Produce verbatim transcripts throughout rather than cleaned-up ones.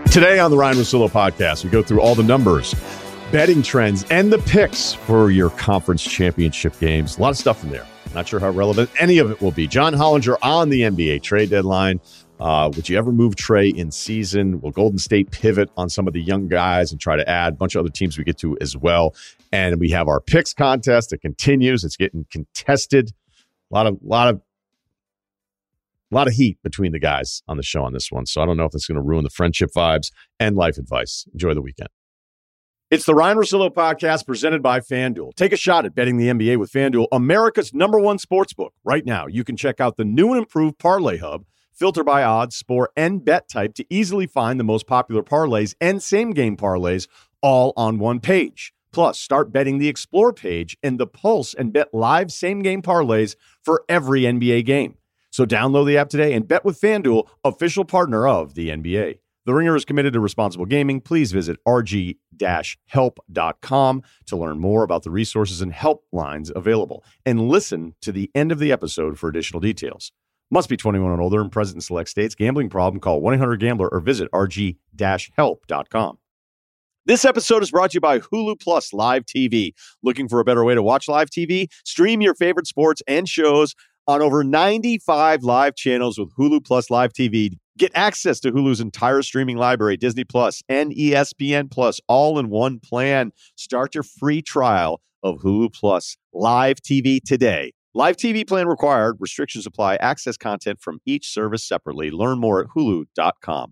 Today on the Ryan Russillo podcast, we go through all the numbers, betting trends, and the picks for your conference championship games. A lot of stuff in there. Not sure how relevant any of it will be. John Hollinger on the N B A trade deadline. Uh, would you ever move Trey in season? Will Golden State pivot on some of the young guys and try to add a bunch of other teams we get to as well? And we have our picks contest. It continues. It's getting contested. A lot of, lot of, A lot of heat between the guys on the show on this one. So I don't know if that's going to ruin the friendship vibes and life advice. Enjoy the weekend. It's the Ryan Russillo podcast presented by FanDuel. Take a shot at betting the N B A with FanDuel, America's number one sportsbook. Right now, you can check out the new and improved Parlay Hub. Filter by odds, sport, and bet type to easily find the most popular parlays and same-game parlays all on one page. Plus, start betting the Explore page and the Pulse and bet live same-game parlays for every N B A game. So download the app today and bet with FanDuel, official partner of the N B A. The Ringer is committed to responsible gaming. Please visit r g dash help dot com to learn more about the resources and helplines available. And listen to the end of the episode for additional details. Must be twenty-one and older and present in select states. Gambling problem? Call one eight hundred gambler or visit r g dash help dot com. This episode is brought to you by Hulu Plus Live T V. Looking for a better way to watch live T V? Stream your favorite sports and shows on over ninety-five live channels with Hulu Plus Live T V. Get access to Hulu's entire streaming library, Disney Plus and E S P N Plus, all in one plan. Start your free trial of Hulu Plus Live T V today. Live T V plan required. Restrictions apply. Access content from each service separately. Learn more at hulu dot com.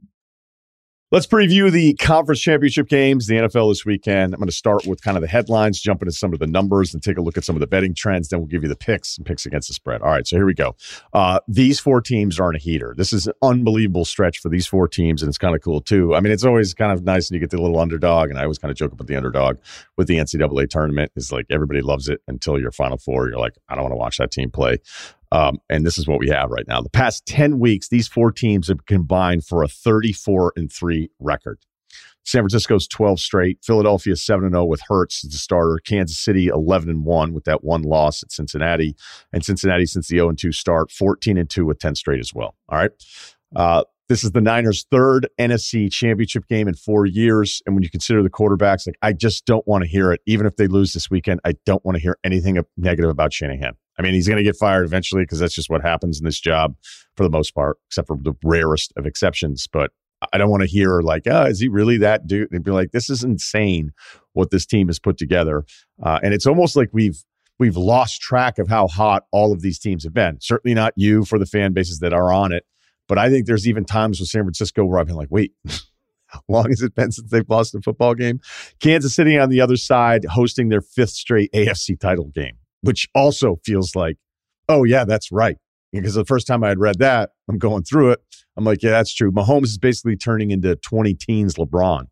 Let's preview the conference championship games, the N F L this weekend. I'm going to start with kind of the headlines, jump into some of the numbers, and take a look at some of the betting trends. Then we'll give you the picks and picks against the spread. All right, so here we go. Uh, these four teams are in a heater. This is an unbelievable stretch for these four teams, and it's kind of cool, too. I mean, it's always kind of nice when you get the little underdog, and I always kind of joke about the underdog with the N C double A tournament. It's like everybody loves it until your Final Four. You're like, I don't want to watch that team play. Um, and this is what we have right now. The past ten weeks, these four teams have combined for a thirty-four and three record. San Francisco's twelve straight. Philadelphia seven and oh with Hurts as the starter. Kansas City eleven and one with that one loss at Cincinnati. And Cincinnati, since the oh and two start, fourteen and two with ten straight as well. All right. Uh, this is the Niners' third N F C championship game in four years. And when you consider the quarterbacks, like I just don't want to hear it. Even if they lose this weekend, I don't want to hear anything negative about Shanahan. I mean, he's going to get fired eventually because that's just what happens in this job for the most part, except for the rarest of exceptions. But I don't want to hear like, oh, is he really that dude? They'd be like, this is insane what this team has put together. Uh, and it's almost like we've we've lost track of how hot all of these teams have been. Certainly not you for the fan bases that are on it. But I think there's even times with San Francisco where I've been like, wait, how long has it been since they've lost a football game? Kansas City on the other side hosting their fifth straight A F C title game, which also feels like, oh, yeah, that's right. Because the first time I had read that, I'm going through it. I'm like, yeah, that's true. Mahomes is basically turning into twenty teens LeBron.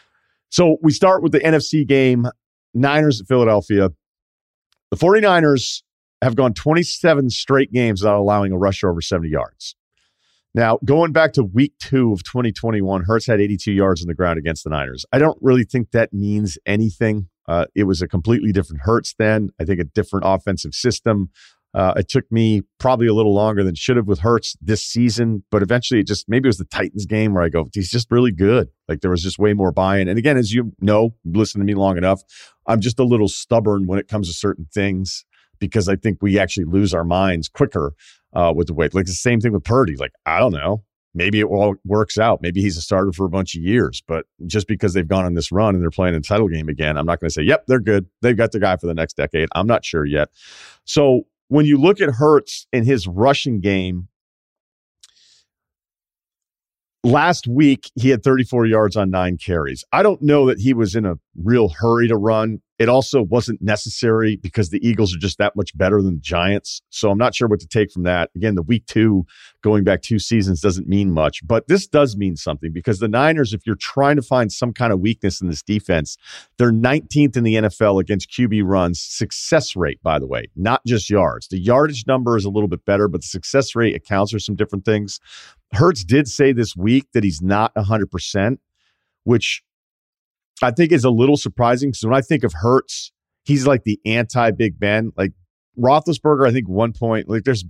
So we start with the N F C game, Niners at Philadelphia. The 49ers have gone twenty-seven straight games without allowing a rusher over seventy yards. Now, going back to week two of twenty twenty-one, Hurts had eighty-two yards on the ground against the Niners. I don't really think that means anything. Uh, it was a completely different Hurts then. I think a different offensive system. Uh, it took me probably a little longer than should have with Hurts this season, but eventually it just, maybe it was the Titans game where I go, he's just really good. Like there was just way more buy-in. And again, as you know, listen to me long enough, I'm just a little stubborn when it comes to certain things because I think we actually lose our minds quicker uh, with the weight. Like the same thing with Purdy. Like, I don't know. Maybe it all works out. Maybe he's a starter for a bunch of years, but just because they've gone on this run and they're playing a title game again, I'm not going to say, yep, they're good. They've got the guy for the next decade. I'm not sure yet. So when you look at Hurts in his rushing game, last week he had thirty-four yards on nine carries. I don't know that he was in a real hurry to run. It also wasn't necessary because the Eagles are just that much better than the Giants. So I'm not sure what to take from that. Again, the week two, going back two seasons doesn't mean much, but this does mean something because the Niners, if you're trying to find some kind of weakness in this defense, they're nineteenth in the N F L against Q B runs. Success rate, by the way, not just yards. The yardage number is a little bit better, but the success rate accounts for some different things. Hurts did say this week that he's not one hundred percent, which I think is a little surprising because when I think of Hurts, he's like the anti-Big Ben. Like Roethlisberger, I think one point, like there's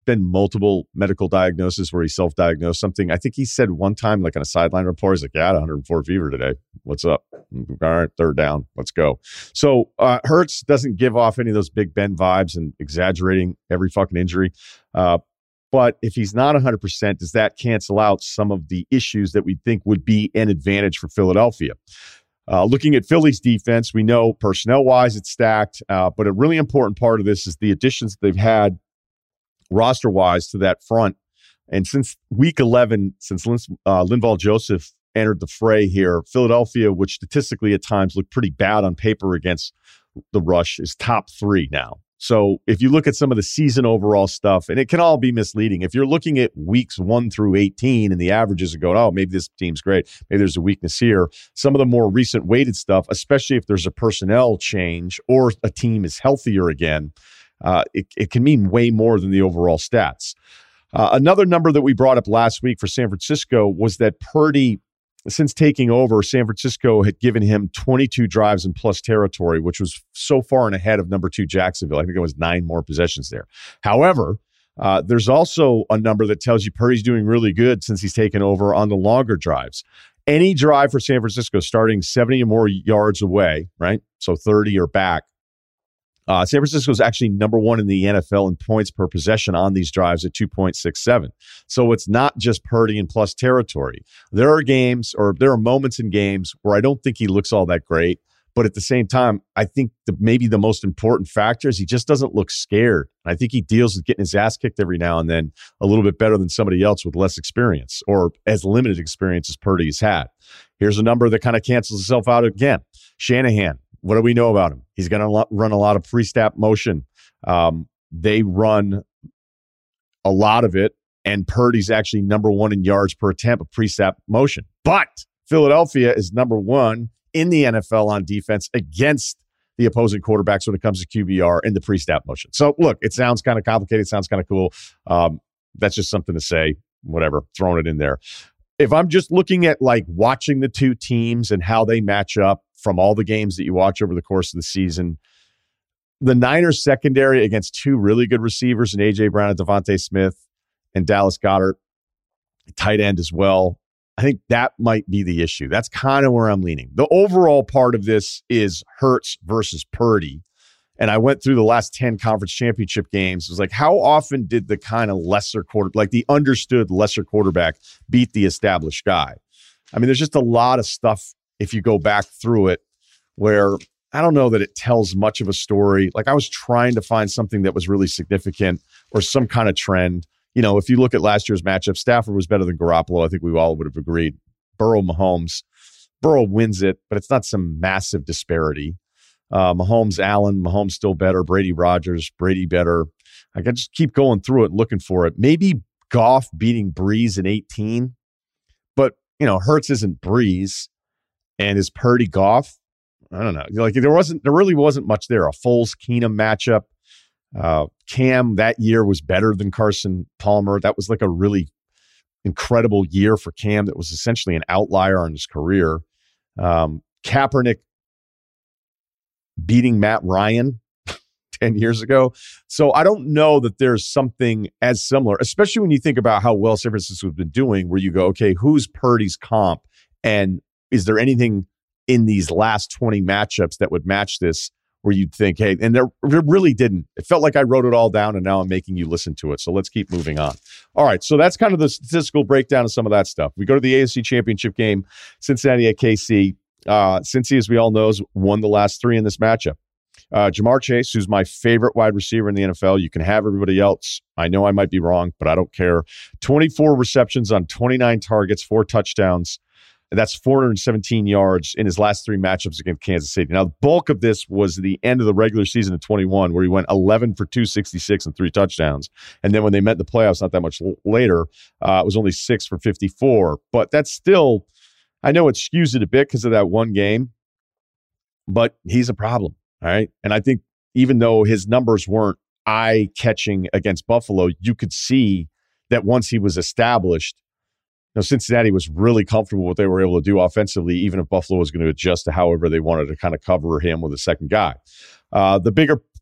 been multiple medical diagnoses where he self-diagnosed something. I think he said one time, like on a sideline report, he's like, yeah, I had one hundred four fever today. What's up? All right, third down. Let's go. So uh, Hurts doesn't give off any of those Big Ben vibes and exaggerating every fucking injury. Uh, but if he's not one hundred percent, does that cancel out some of the issues that we think would be an advantage for Philadelphia? Uh, looking at Philly's defense, we know personnel-wise it's stacked, uh, but a really important part of this is the additions that they've had roster-wise to that front. And since week eleven, since Lin, uh, Linval Joseph entered the fray here, Philadelphia, which statistically at times looked pretty bad on paper against the rush, is top three now. So if you look at some of the season overall stuff, and it can all be misleading. If you're looking at weeks one through eighteen and the averages are going, oh, maybe this team's great, maybe there's a weakness here. Some of the more recent weighted stuff, especially if there's a personnel change or a team is healthier again, uh, it, it can mean way more than the overall stats. Uh, another number that we brought up last week for San Francisco was that Purdy, since taking over, San Francisco had given him twenty-two drives in plus territory, which was so far and ahead of number two Jacksonville. I think it was nine more possessions there. However, uh, there's also a number that tells you Purdy's doing really good since he's taken over on the longer drives. Any drive for San Francisco starting seventy or more yards away, right? So thirty or back. Uh, San Francisco is actually number one in the N F L in points per possession on these drives at two point six seven. So it's not just Purdy in plus territory. There are games or there are moments in games where I don't think he looks all that great. But at the same time, I think the, maybe the most important factor is he just doesn't look scared. I think he deals with getting his ass kicked every now and then a little bit better than somebody else with less experience or as limited experience as Purdy's had. Here's a number that kind of cancels itself out again. Shanahan. What do we know about him? He's going to run a lot of pre-snap motion. Um, they run a lot of it, and Purdy's actually number one in yards per attempt of pre-snap motion. But Philadelphia is number one in the N F L on defense against the opposing quarterbacks when it comes to Q B R in the pre-snap motion. So, look, it sounds kind of complicated. It sounds kind of cool. Um, that's just something to say. Whatever, throwing it in there. If I'm just looking at like watching the two teams and how they match up from all the games that you watch over the course of the season, the Niners secondary against two really good receivers in A J Brown and Devontae Smith and Dallas Goedert, tight end as well. I think that might be the issue. That's kind of where I'm leaning. The overall part of this is Hurts versus Purdy. And I went through the last ten conference championship games. It was like, how often did the kind of lesser quarter, like the understood lesser quarterback beat the established guy? I mean, there's just a lot of stuff if you go back through it where I don't know that it tells much of a story. Like I was trying to find something that was really significant or some kind of trend. You know, if you look at last year's matchup, Stafford was better than Garoppolo. I think we all would have agreed. Burrow, Mahomes. Burrow wins it, but it's not some massive disparity. Uh, Mahomes, Allen, Mahomes still better. Brady, Rodgers, Brady better. I can just keep going through it and looking for it. Maybe Goff beating Breeze in eighteen, but you know, Hurts isn't Breeze, and is Purdy Goff? I don't know. Like there wasn't, there really wasn't much there. A Foles Keenum matchup. Uh, Cam that year was better than Carson Palmer. That was like a really incredible year for Cam. That was essentially an outlier on his career. Um, Kaepernick beating Matt Ryan ten years ago. So I don't know that there's something as similar, especially when you think about how well San Francisco has been doing, where you go, okay, who's Purdy's comp? And is there anything in these last twenty matchups that would match this where you'd think, hey, and there, there really didn't. It felt like I wrote it all down and now I'm making you listen to it. So let's keep moving on. All right. So that's kind of the statistical breakdown of some of that stuff. We go to the A F C Championship game, Cincinnati at K C. Uh, Cincy, as we all know, won the last three in this matchup. Uh, Jamar Chase, who's my favorite wide receiver in the N F L. You can have everybody else. I know I might be wrong, but I don't care. twenty-four receptions on twenty-nine targets, four touchdowns. That's four hundred seventeen yards in his last three matchups against Kansas City. Now, the bulk of this was the end of the regular season in twenty-one, where he went eleven for two sixty-six and three touchdowns. And then when they met in the playoffs not that much l- later, uh, it was only six for fifty-four. But that's still, I know it skews it a bit because of that one game, but he's a problem, all right? And I think even though his numbers weren't eye-catching against Buffalo, you could see that once he was established, you know, Cincinnati was really comfortable with what they were able to do offensively, even if Buffalo was going to adjust to however they wanted to kind of cover him with a second guy. Uh, the bigger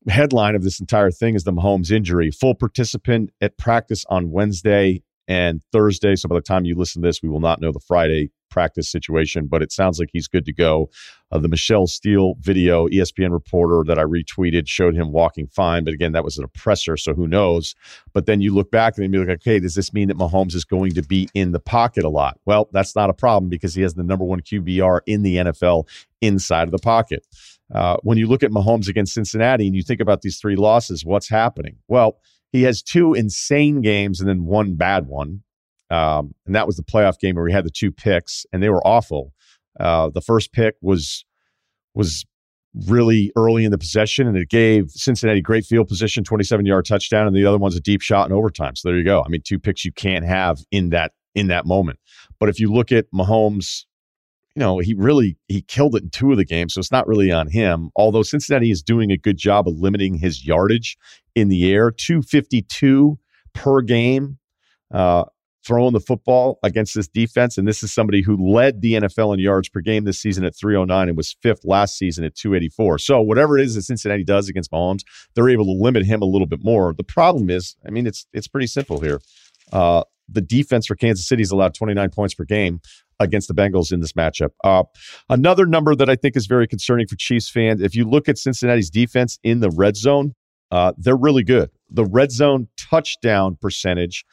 headline of this entire thing is the Mahomes injury. Full participant at practice on Wednesday and Thursday. So by the time you listen to this, we will not know the Friday practice situation, but it sounds like he's good to go. Uh, the Michelle Steele video, E S P N reporter that I retweeted showed him walking fine. But again, that was an oppressor, so who knows? But then you look back and then be like, okay, does this mean that Mahomes is going to be in the pocket a lot? Well, that's not a problem because he has the number one Q B R in the N F L inside of the pocket. Uh, when you look at Mahomes against Cincinnati and you think about these three losses, what's happening? Well, he has two insane games and then one bad one. Um, and that was the playoff game where he had the two picks, and they were awful. Uh, the first pick was was really early in the possession, and it gave Cincinnati great field position, twenty-seven-yard touchdown, and the other one's a deep shot in overtime. So there you go. I mean, two picks you can't have in that in that moment. But if you look at Mahomes, you know, he really he killed it in two of the games, so it's not really on him. Although Cincinnati is doing a good job of limiting his yardage in the air, two fifty-two per game. Uh, throwing the football against this defense. And this is somebody who led the N F L in yards per game this season at three oh nine and was fifth last season at two eighty-four. So whatever it is that Cincinnati does against Mahomes, they're able to limit him a little bit more. The problem is, I mean, it's it's pretty simple here. Uh, the defense for Kansas City has allowed twenty-nine points per game against the Bengals in this matchup. Uh, another number that I think is very concerning for Chiefs fans, if you look at Cincinnati's defense in the red zone, uh, they're really good. The red zone touchdown percentage,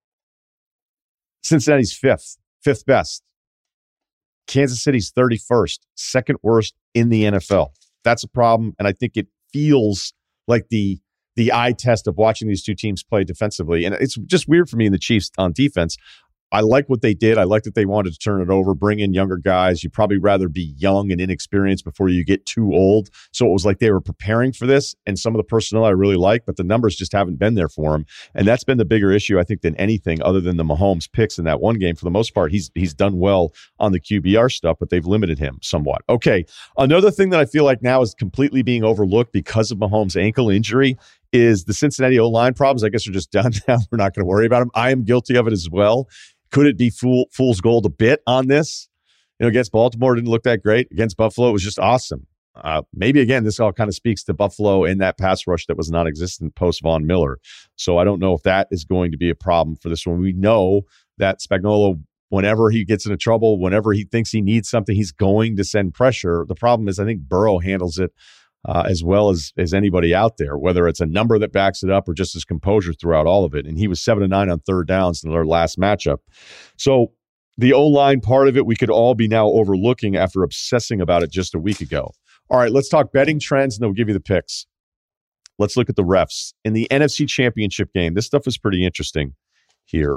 Cincinnati's fifth, fifth best. Kansas City's thirty-first, second worst in the N F L. That's a problem, and I think it feels like the the eye test of watching these two teams play defensively. And it's just weird for me in the Chiefs on defense. I like what they did. I like that they wanted to turn it over, bring in younger guys. You'd probably rather be young and inexperienced before you get too old. So it was like they were preparing for this, and some of the personnel I really like, but the numbers just haven't been there for him. And that's been the bigger issue, I think, than anything other than the Mahomes picks in that one game. For the most part, he's he's done well on the Q B R stuff, but they've limited him somewhat. Okay, another thing that I feel like now is completely being overlooked because of Mahomes' ankle injury is the Cincinnati O-line problems. I guess are just done now. We're not going to worry about them. I am guilty of it as well. Could it be fool, fool's gold a bit on this? You know, against Baltimore, it didn't look that great. Against Buffalo, it was just awesome. Uh, maybe, again, this all kind of speaks to Buffalo and that pass rush that was non-existent post Von Miller. So I don't know if that is going to be a problem for this one. We know that Spagnuolo, whenever he gets into trouble, whenever he thinks he needs something, he's going to send pressure. The problem is I think Burrow handles it Uh, as well as as anybody out there, whether it's a number that backs it up or just his composure throughout all of it. And he was seven to nine on third downs in their last matchup. So the O-line part of it, we could all be now overlooking after obsessing about it just a week ago. All right, let's talk betting trends, and then we'll give you the picks. Let's look at the refs. In the N F C Championship game, this stuff is pretty interesting here.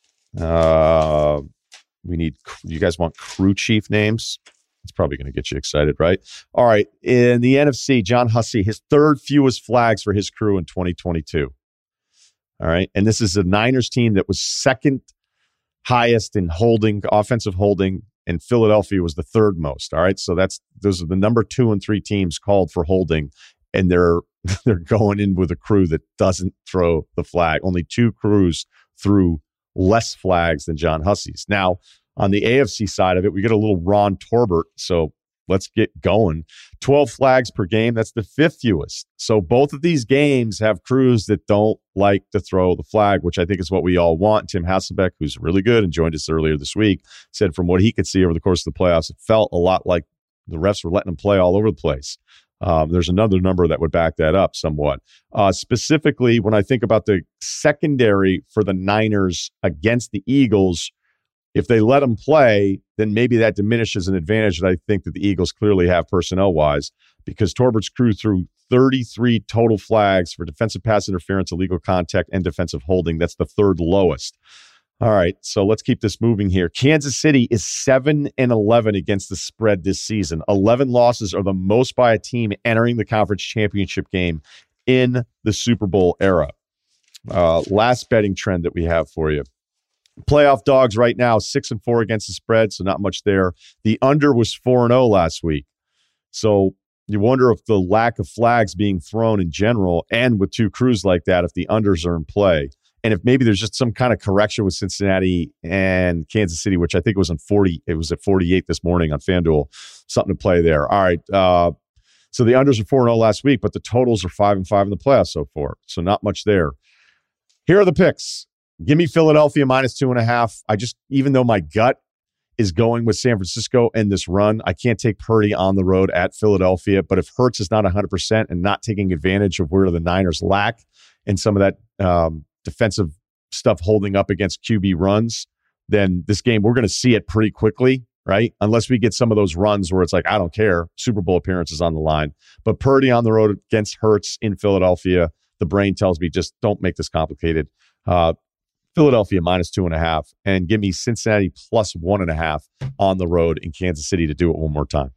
Uh, we need, you guys want crew chief names? It's probably going to get you excited, right? All right. In the N F C, John Hussey, his third fewest flags for his crew in twenty twenty-two. All right. And this is a Niners team that was second highest in holding, offensive holding, and Philadelphia was the third most. All right. So that's those are the number two and three teams called for holding, and they're they're going in with a crew that doesn't throw the flag. Only two crews threw less flags than John Hussey's. Now, on the A F C side of it, we get a little Ron Torbert, so let's get going. twelve flags per game, that's the fifth fewest. So both of these games have crews that don't like to throw the flag, which I think is what we all want. Tim Hasselbeck, who's really good and joined us earlier this week, said from what he could see over the course of the playoffs, it felt a lot like the refs were letting them play all over the place. Um, there's another number that would back that up somewhat. Uh, specifically, when I think about the secondary for the Niners against the Eagles, if they let them play, then maybe that diminishes an advantage that I think that the Eagles clearly have personnel-wise, because Torbert's crew threw thirty-three total flags for defensive pass interference, illegal contact, and defensive holding. That's the third lowest. All right, so let's keep this moving here. Kansas City is seven and eleven against the spread this season. eleven losses are the most by a team entering the conference championship game in the Super Bowl era. Uh, last betting trend that we have for you. Playoff dogs right now, six and four against the spread, so not much there. The under was four and oh last week. So you wonder if the lack of flags being thrown in general, and with two crews like that, if the unders are in play. And if maybe there's just some kind of correction with Cincinnati and Kansas City, which I think it was on forty, it was at forty-eight this morning on FanDuel, something to play there. All right. Uh, So the unders are four and oh last week, but the totals are five and five in the playoffs so far. So not much there. Here are the picks. Give me Philadelphia minus two and a half. I just, even though my gut is going with San Francisco and this run, I can't take Purdy on the road at Philadelphia. But if Hurts is not one hundred percent and not taking advantage of where the Niners lack and some of that um, defensive stuff holding up against Q B runs, then this game, we're going to see it pretty quickly, right? Unless we get some of those runs where it's like, I don't care, Super Bowl appearances on the line. But Purdy on the road against Hurts in Philadelphia, the brain tells me just don't make this complicated. Uh, Philadelphia minus two and a half, and give me Cincinnati plus one and a half on the road in Kansas City to do it one more time.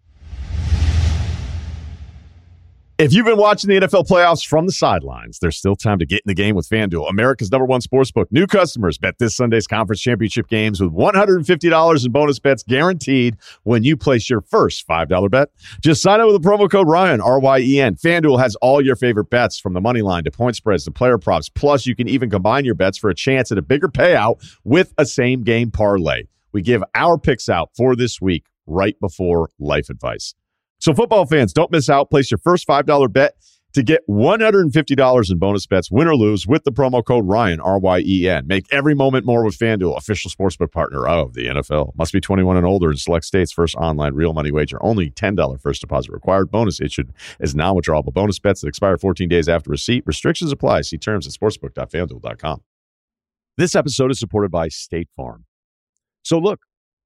If you've been watching the N F L playoffs from the sidelines, there's still time to get in the game with FanDuel, America's number one sportsbook. New customers bet this Sunday's conference championship games with one hundred fifty dollars in bonus bets guaranteed when you place your first five dollar bet. Just sign up with the promo code Ryan, R Y E N. FanDuel has all your favorite bets, from the money line to point spreads to player props. Plus, you can even combine your bets for a chance at a bigger payout with a same-game parlay. We give our picks out for this week right before Life Advice. So football fans, don't miss out. Place your first five dollar bet to get one hundred fifty dollars in bonus bets, win or lose, with the promo code Ryan, R Y E N. Make every moment more with FanDuel, official sportsbook partner of the N F L. Must be twenty-one and older in select states. First online real money wager. Only ten dollars first deposit required. Bonus issued as non-withdrawable bonus bets that expire fourteen days after receipt. Restrictions apply. See terms at sportsbook dot fan duel dot com. This episode is supported by State Farm. So look,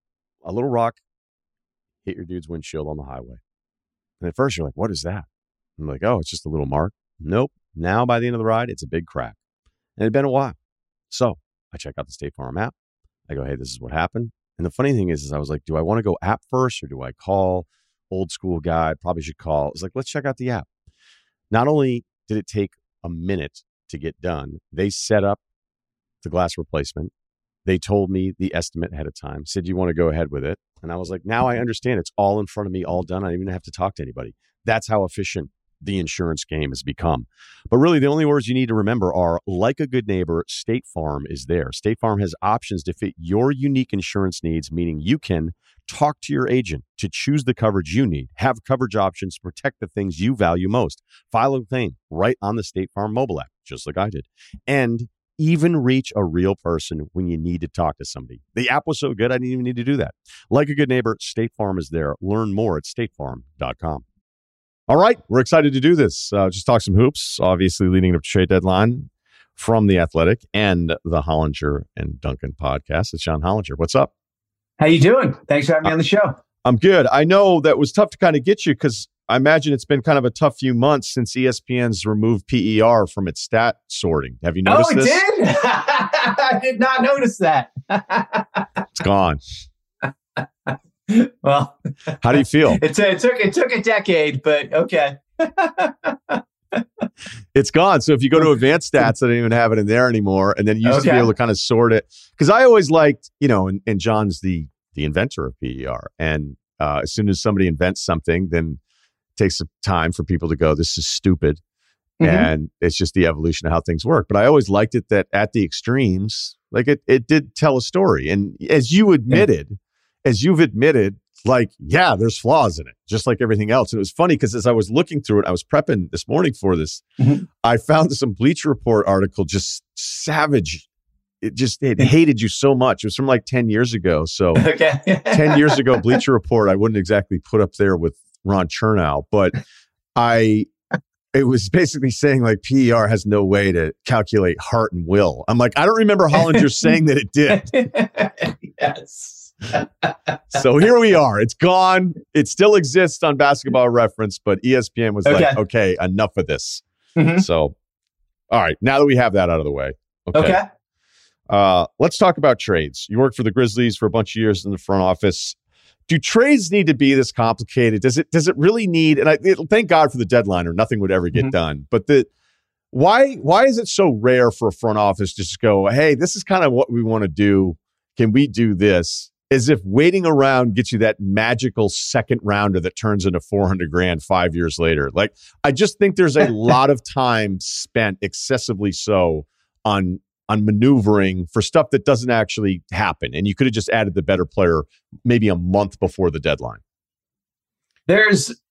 a little rock hit your dude's windshield on the highway. And at first you're like, what is that? I'm like, oh, it's just a little mark. Nope. Now by the end of the ride, it's a big crack. And it'd been a while. So I check out the State Farm app. I go, hey, this is what happened. And the funny thing is, is I was like, do I want to go app first or do I call? Old school guy, probably should call. It's like, let's check out the app. Not only did it take a minute to get done, they set up the glass replacement. They told me the estimate ahead of time, said, you want to go ahead with it? And I was like, now I understand. It's all in front of me, all done. I don't even have to talk to anybody. That's how efficient the insurance game has become. But really, the only words you need to remember are, like a good neighbor, State Farm is there. State Farm has options to fit your unique insurance needs, meaning you can talk to your agent to choose the coverage you need, have coverage options to protect the things you value most, file a claim right on the State Farm mobile app, just like I did, and even reach a real person when you need to talk to somebody. The app was so good, I didn't even need to do that. Like a good neighbor, State Farm is there. Learn more at state farm dot com. All right, we're excited to do this. Uh, just talk some hoops, obviously leading up to trade deadline from The Athletic and the Hollinger and Duncan podcast. It's John Hollinger. What's up? How you doing? Thanks for having me on the show. I'm good. I know that was tough to kind of get you because I imagine it's been kind of a tough few months since E S P N's removed P E R from its stat sorting. Have you noticed this? Oh, it did? I did not notice that. It's gone. Well, how do you feel? It, t- it took it took a decade, but okay. It's gone. So if you go to advanced stats, I don't even have it in there anymore. And then you used okay. to be able to kind of sort it. Because I always liked, you know, and, and John's the the inventor of P E R. And uh, as soon as somebody invents something, then it takes some time for people to go, this is stupid. Mm-hmm. And it's just the evolution of how things work. But I always liked it that at the extremes, like it, it did tell a story. And as you admitted, yeah. as you've admitted, like, yeah, there's flaws in it, just like everything else. And it was funny because as I was looking through it, I was prepping this morning for this. Mm-hmm. I found some Bleacher Report article, just savage. It just, it hated you so much. It was from like ten years ago. So okay. ten years ago, Bleacher Report, I wouldn't exactly put up there with Ron Chernow, but I, it was basically saying like P E R has no way to calculate heart and will. I'm like, I don't remember Hollinger saying that it did. Yes. So here we are. It's gone. It still exists on Basketball Reference, but E S P N was okay. like, okay, enough of this. Mm-hmm. So, all right, now that we have that out of the way. Okay. okay. Uh, let's talk about trades. You worked for the Grizzlies for a bunch of years in the front office. Do trades need to be this complicated? Does it does it really need, and I it, thank God for the deadline or nothing would ever get mm-hmm. done, but the why why is it so rare for a front office to just go, hey, this is kind of what we want to do. Can we do this? As if waiting around gets you that magical second rounder that turns into four hundred grand five years later. Like, I just think there's a lot of time spent, excessively so, on on maneuvering for stuff that doesn't actually happen. And you could have just added the better player maybe a month before the deadline. There's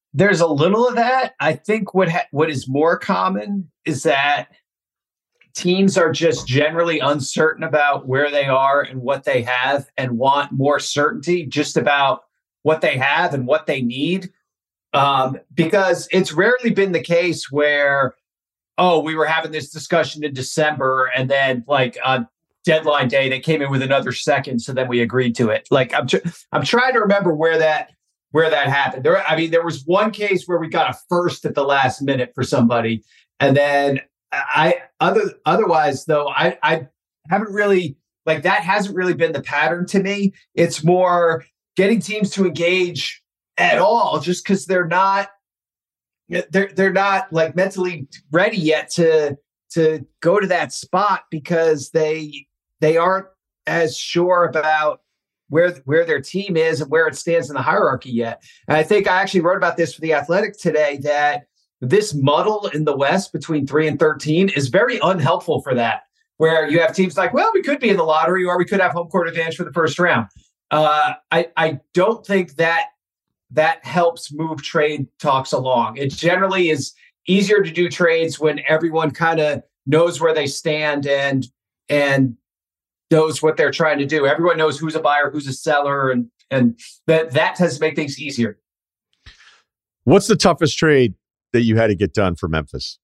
there's a little of that. I think what ha- what is more common is that teams are just generally uncertain about where they are and what they have and want more certainty just about what they have and what they need. Um, because it's rarely been the case where, oh, we were having this discussion in December and then like on deadline day, they came in with another second. So then we agreed to it. Like I'm, tr- I'm trying to remember where that, where that happened. There, I mean, there was one case where we got a first at the last minute for somebody. And then I, other, otherwise though, I, I haven't really like that hasn't really been the pattern to me. It's more getting teams to engage at all just because they're not, they're, they're not like mentally ready yet to, to go to that spot because they, they aren't as sure about where, where their team is and where it stands in the hierarchy yet. And I think I actually wrote about this for The Athletic today, that this muddle in the West between three and thirteen is very unhelpful for that, where you have teams like, well, we could be in the lottery or we could have home court advantage for the first round. Uh, I, I don't think that that helps move trade talks along. It generally is easier to do trades when everyone kind of knows where they stand and, and, knows what they're trying to do. Everyone knows who's a buyer, who's a seller, and and that that tends to make things easier. What's the toughest trade that you had to get done for Memphis?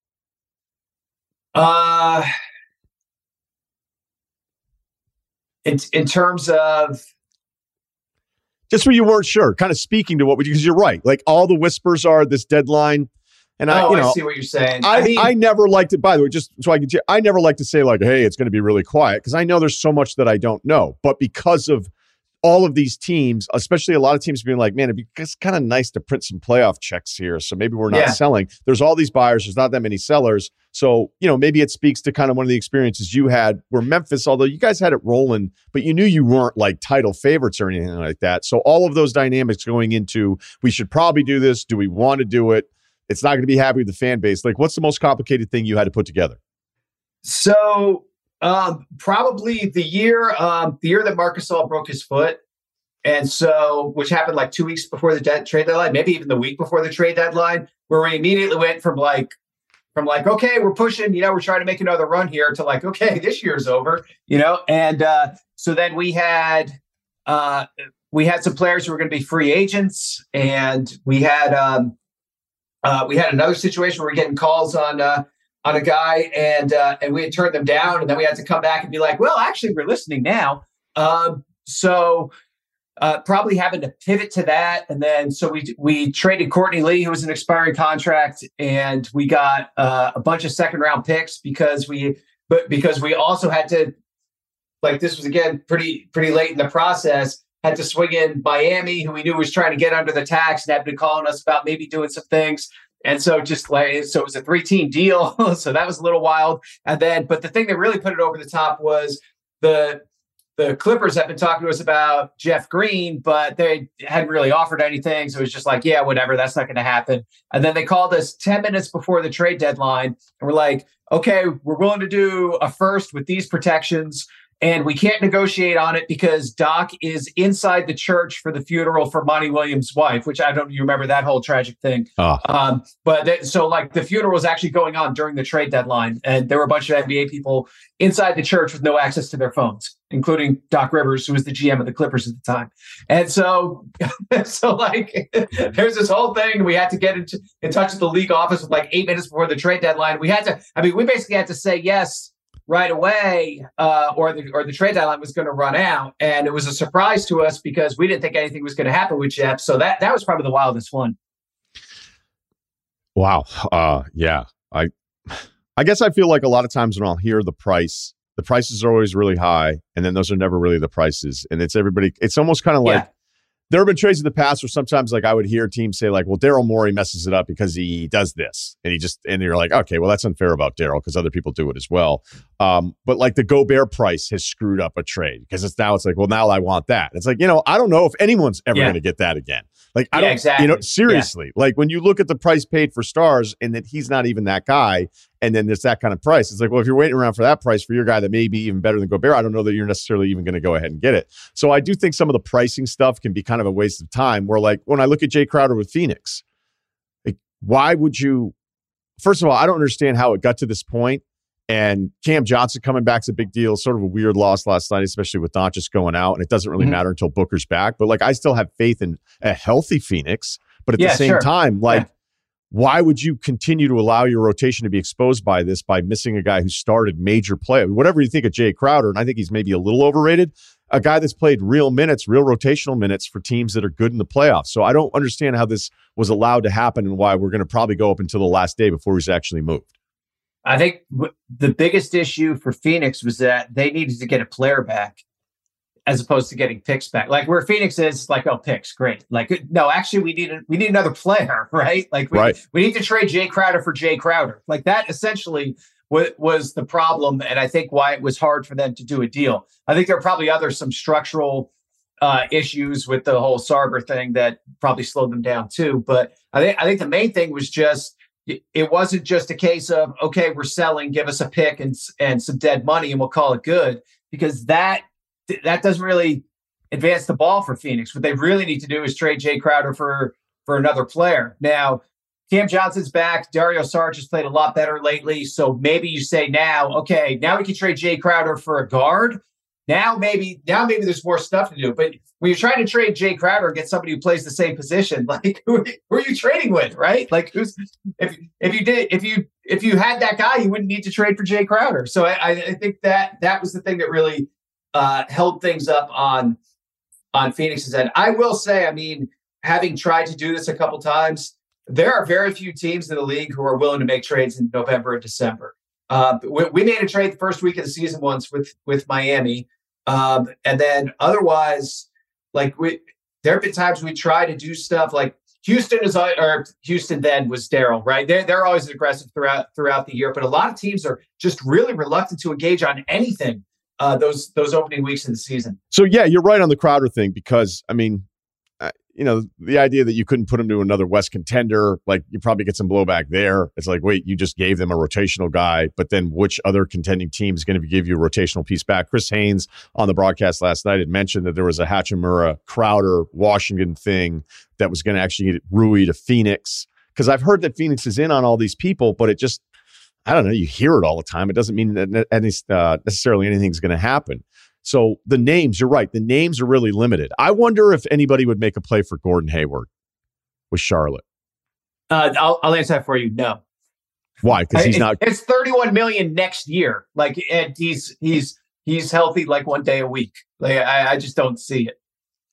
Uh, in in terms of just where you weren't sure, kind of speaking to what would you? Because you're right, like all the whispers are this deadline. And I, oh, you know, I see what you're saying. I, I, mean, I never like to, by the way, just so I can, I never like to say like, hey, it's going to be really quiet because I know there's so much that I don't know. But because of all of these teams, especially a lot of teams being like, man, it'd be just kind of nice to print some playoff checks here. So maybe we're not yeah. selling. There's all these buyers. There's not that many sellers. So, you know, maybe it speaks to kind of one of the experiences you had where Memphis, although you guys had it rolling, but you knew you weren't like title favorites or anything like that. So all of those dynamics going into, we should probably do this. Do we want to do it? It's not going to be happy with the fan base. Like, what's the most complicated thing you had to put together? So, um, probably the year, um, the year that Marc Gasol broke his foot, and so which happened like two weeks before the de- trade deadline, maybe even the week before the trade deadline, where we immediately went from like, from like, okay, we're pushing, you know, we're trying to make another run here, to like, okay, this year's over, you know, and uh, so then we had, uh, we had some players who were going to be free agents, and we had. Um, Uh, we had another situation where we we're getting calls on uh, on a guy, and uh, and we had turned them down, and then we had to come back and be like, well, actually, we're listening now. Um, so uh, probably having to pivot to that, and then so we we traded Courtney Lee, who was an expiring contract, and we got uh, a bunch of second round picks because we, but because we also had to, like this was again pretty pretty late in the process. Had to swing in Miami, who we knew was trying to get under the tax and had been calling us about maybe doing some things. And so just like, so it was a three team deal. So that was a little wild. And then, but the thing that really put it over the top was the, the Clippers have been talking to us about Jeff Green, but they hadn't really offered anything. So it was just like, yeah, whatever, that's not going to happen. And then they called us ten minutes before the trade deadline. And we're like, okay, we're willing to do a first with these protections. And we can't negotiate on it because Doc is inside the church for the funeral for Monty Williams' wife, which I don't you remember that whole tragic thing. Oh. Um, but th- so like the funeral was actually going on during the trade deadline. And there were a bunch of N B A people inside the church with no access to their phones, including Doc Rivers, who was the G M of the Clippers at the time. And so, so like there's this whole thing. We had to get into, in touch with the league office with like eight minutes before the trade deadline. We had to, I mean, we basically had to say yes right away, uh, or the or the trade deadline was going to run out, and it was a surprise to us because we didn't think anything was going to happen with Jeff. So that that was probably the wildest one. Wow. Uh, yeah. I I guess I feel like a lot of times when I'll hear the price, the prices are always really high, and then those are never really the prices, and it's everybody. It's almost kind of like. Yeah. There have been trades in the past where sometimes like I would hear teams say like, well, Daryl Morey messes it up because he does this. And he just, and you're like, okay, well, that's unfair about Daryl because other people do it as well. Um, but like the Gobert price has screwed up a trade because it's now it's like, well, now I want that. It's like, you know, I don't know if anyone's ever yeah. going to get that again. Like, I yeah, don't, exactly. you know, seriously, yeah. like when you look at the price paid for stars and that he's not even that guy. And then there's that kind of price. It's like, well, if you're waiting around for that price for your guy that may be even better than Gobert, I don't know that you're necessarily even going to go ahead and get it. So I do think some of the pricing stuff can be kind of a waste of time where like when I look at Jay Crowder with Phoenix, why would you? First of all, I don't understand how it got to this point. And Cam Johnson coming back is a big deal. Sort of a weird loss last night, especially with not just going out. And it doesn't really mm-hmm. matter until Booker's back. But like, I still have faith in a healthy Phoenix. But at yeah, the same sure. time, like, yeah. why would you continue to allow your rotation to be exposed by this by missing a guy who started major play? Whatever you think of Jay Crowder, and I think he's maybe a little overrated, a guy that's played real minutes, real rotational minutes for teams that are good in the playoffs. So I don't understand how this was allowed to happen and why we're going to probably go up until the last day before he's actually moved. I think w- the biggest issue for Phoenix was that they needed to get a player back as opposed to getting picks back. Like where Phoenix is, like, oh, picks, great. Like, no, actually, we need a, we need another player, right? Like, we, right. we need to trade Jay Crowder for Jay Crowder. Like that essentially w- was the problem, and I think why it was hard for them to do a deal. I think there are probably other some structural uh, issues with the whole Sarver thing that probably slowed them down too. But I think I think the main thing was just, it wasn't just a case of, okay, we're selling, give us a pick and and some dead money and we'll call it good, because that that doesn't really advance the ball for Phoenix. What they really need to do is trade Jay Crowder for, for another player. Now, Cam Johnson's back. Dario Saric has played a lot better lately. So maybe you say now, okay, now we can trade Jay Crowder for a guard. Now maybe now maybe there's more stuff to do. But when you're trying to trade Jay Crowder and get somebody who plays the same position, like who, who are you trading with, right? Like who's if if you did if you if you had that guy, you wouldn't need to trade for Jay Crowder. So I, I think that that was the thing that really uh, held things up on on Phoenix's end. I will say, I mean, having tried to do this a couple times, there are very few teams in the league who are willing to make trades in November and December. Uh, we, we made a trade the first week of the season once with with Miami. Um, and then otherwise, like we, there have been times we try to do stuff like Houston is, or Houston then was Daryl, right? They're, they're always aggressive throughout, throughout the year, but a lot of teams are just really reluctant to engage on anything, uh, those, those opening weeks of the season. So yeah, you're right on the Crowder thing, because I mean, uh, you know, the idea that you couldn't put him to another West contender, like you probably get some blowback there. It's like, wait, you just gave them a rotational guy, but then which other contending team is going to give you a rotational piece back? Chris Haynes on the broadcast last night had mentioned that there was a Hachimura, Crowder, Washington thing that was going to actually get Rui to Phoenix. Because I've heard that Phoenix is in on all these people, but it just, I don't know, you hear it all the time. It doesn't mean that any, uh, necessarily anything's going to happen. So the names, you're right. The names are really limited. I wonder if anybody would make a play for Gordon Hayward with Charlotte. Uh, I'll, I'll answer that for you. No. Why? Because he's not. It's thirty-one million next year. Like, and he's he's he's healthy like one day a week. Like, I, I just don't see it.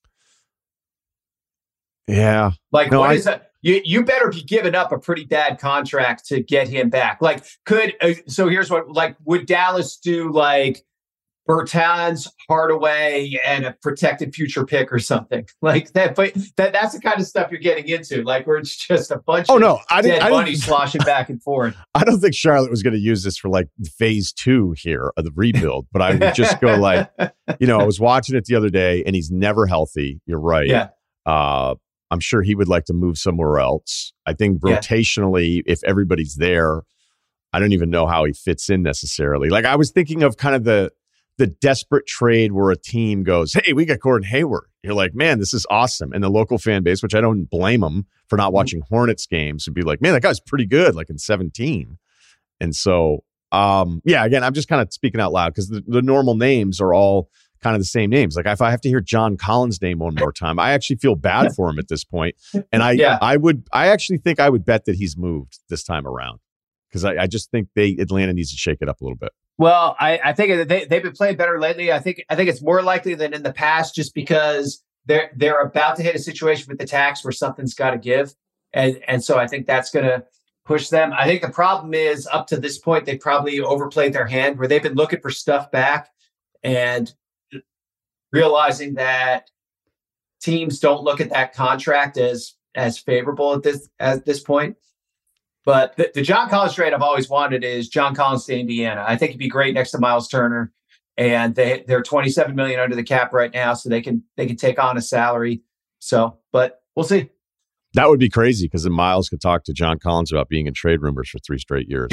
Yeah. Like, no, what I, is that? You you better be giving up a pretty bad contract to get him back. Like, could uh, so here's what, like, would Dallas do like Bertans, Hardaway, and a protected future pick or something like that? But that, that's the kind of stuff you're getting into, like where it's just a bunch oh, of no, I dead I money sloshing back and forth. I don't think Charlotte was going to use this for like phase two here of the rebuild, but I would just go like, you know, I was watching it the other day and he's never healthy. You're right. Yeah. Uh, I'm sure he would like to move somewhere else. I think rotationally, yeah. if everybody's there, I don't even know how he fits in necessarily. Like I was thinking of kind of the, the desperate trade where a team goes, hey, we got Gordon Hayward. You're like, man, this is awesome. And the local fan base, which I don't blame them for not watching mm-hmm. Hornets games, would be like, man, that guy's pretty good, like in seventeen. And so, um, yeah, again, I'm just kind of speaking out loud because the, the normal names are all kind of the same names. Like if I have to hear John Collins' name one more time, I actually feel bad for him at this point. And I, yeah. I would, I actually think I would bet that he's moved this time around because I, I just think they Atlanta needs to shake it up a little bit. Well, I, I think they, they've been playing better lately. I think I think it's more likely than in the past just because they're they're about to hit a situation with the tax where something's got to give. And, and so I think that's going to push them. I think the problem is up to this point, they probably overplayed their hand where they've been looking for stuff back and realizing that teams don't look at that contract as as favorable at this at this point. But the, the John Collins trade I've always wanted is John Collins to Indiana. I think he'd be great next to Miles Turner, and they they're twenty-seven million under the cap right now, so they can they can take on a salary. So, but we'll see. That would be crazy because then Miles could talk to John Collins about being in trade rumors for three straight years.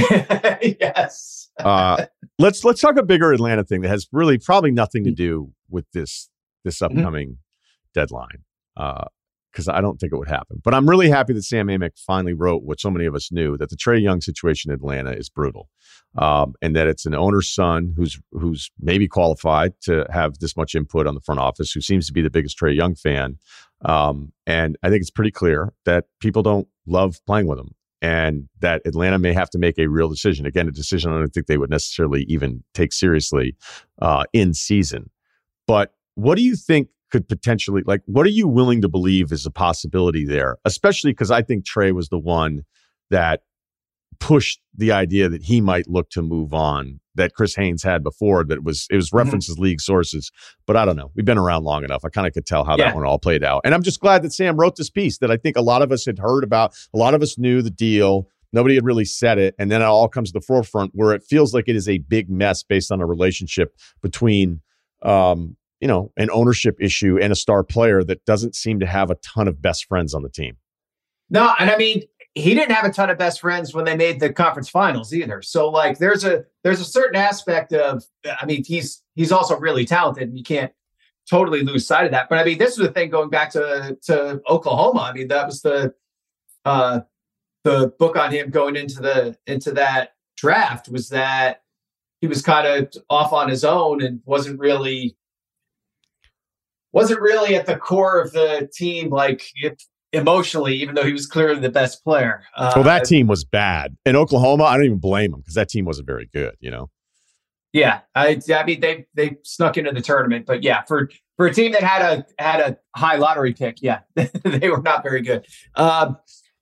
Yes. uh, let's let's talk a bigger Atlanta thing that has really probably nothing to do with this this upcoming mm-hmm. deadline. Uh, because I don't think it would happen. But I'm really happy that Sam Amick finally wrote what so many of us knew, that the Trae Young situation in Atlanta is brutal, um, and that it's an owner's son who's who's maybe qualified to have this much input on the front office, who seems to be the biggest Trae Young fan. Um, and I think it's pretty clear that people don't love playing with him, and that Atlanta may have to make a real decision. Again, a decision I don't think they would necessarily even take seriously uh, in season. But what do you think could potentially, like, what are you willing to believe is a possibility there? Especially because I think Trae was the one that pushed the idea that he might look to move on, that Chris Haynes had before, that it was, it was references, mm-hmm. league sources. But I don't know. We've been around long enough. I kind of could tell how yeah. that one all played out. And I'm just glad that Sam wrote this piece that I think a lot of us had heard about. A lot of us knew the deal. Nobody had really said it. And then it all comes to the forefront where it feels like it is a big mess based on a relationship between, um, you know, an ownership issue and a star player that doesn't seem to have a ton of best friends on the team. No, and I mean, he didn't have a ton of best friends when they made the conference finals either. So like there's a there's a certain aspect of, I mean, he's he's also really talented and you can't totally lose sight of that. But I mean, this is the thing going back to to Oklahoma. I mean, that was the uh the book on him going into the into that draft, was that he was kind of off on his own and wasn't really wasn't really at the core of the team, like it, emotionally, even though he was clearly the best player. Uh, well, that team was bad. In Oklahoma, I don't even blame him because that team wasn't very good, you know? Yeah. I, I mean, they they snuck into the tournament, but yeah, for, for a team that had a had a high lottery pick, yeah, they were not very good. Um,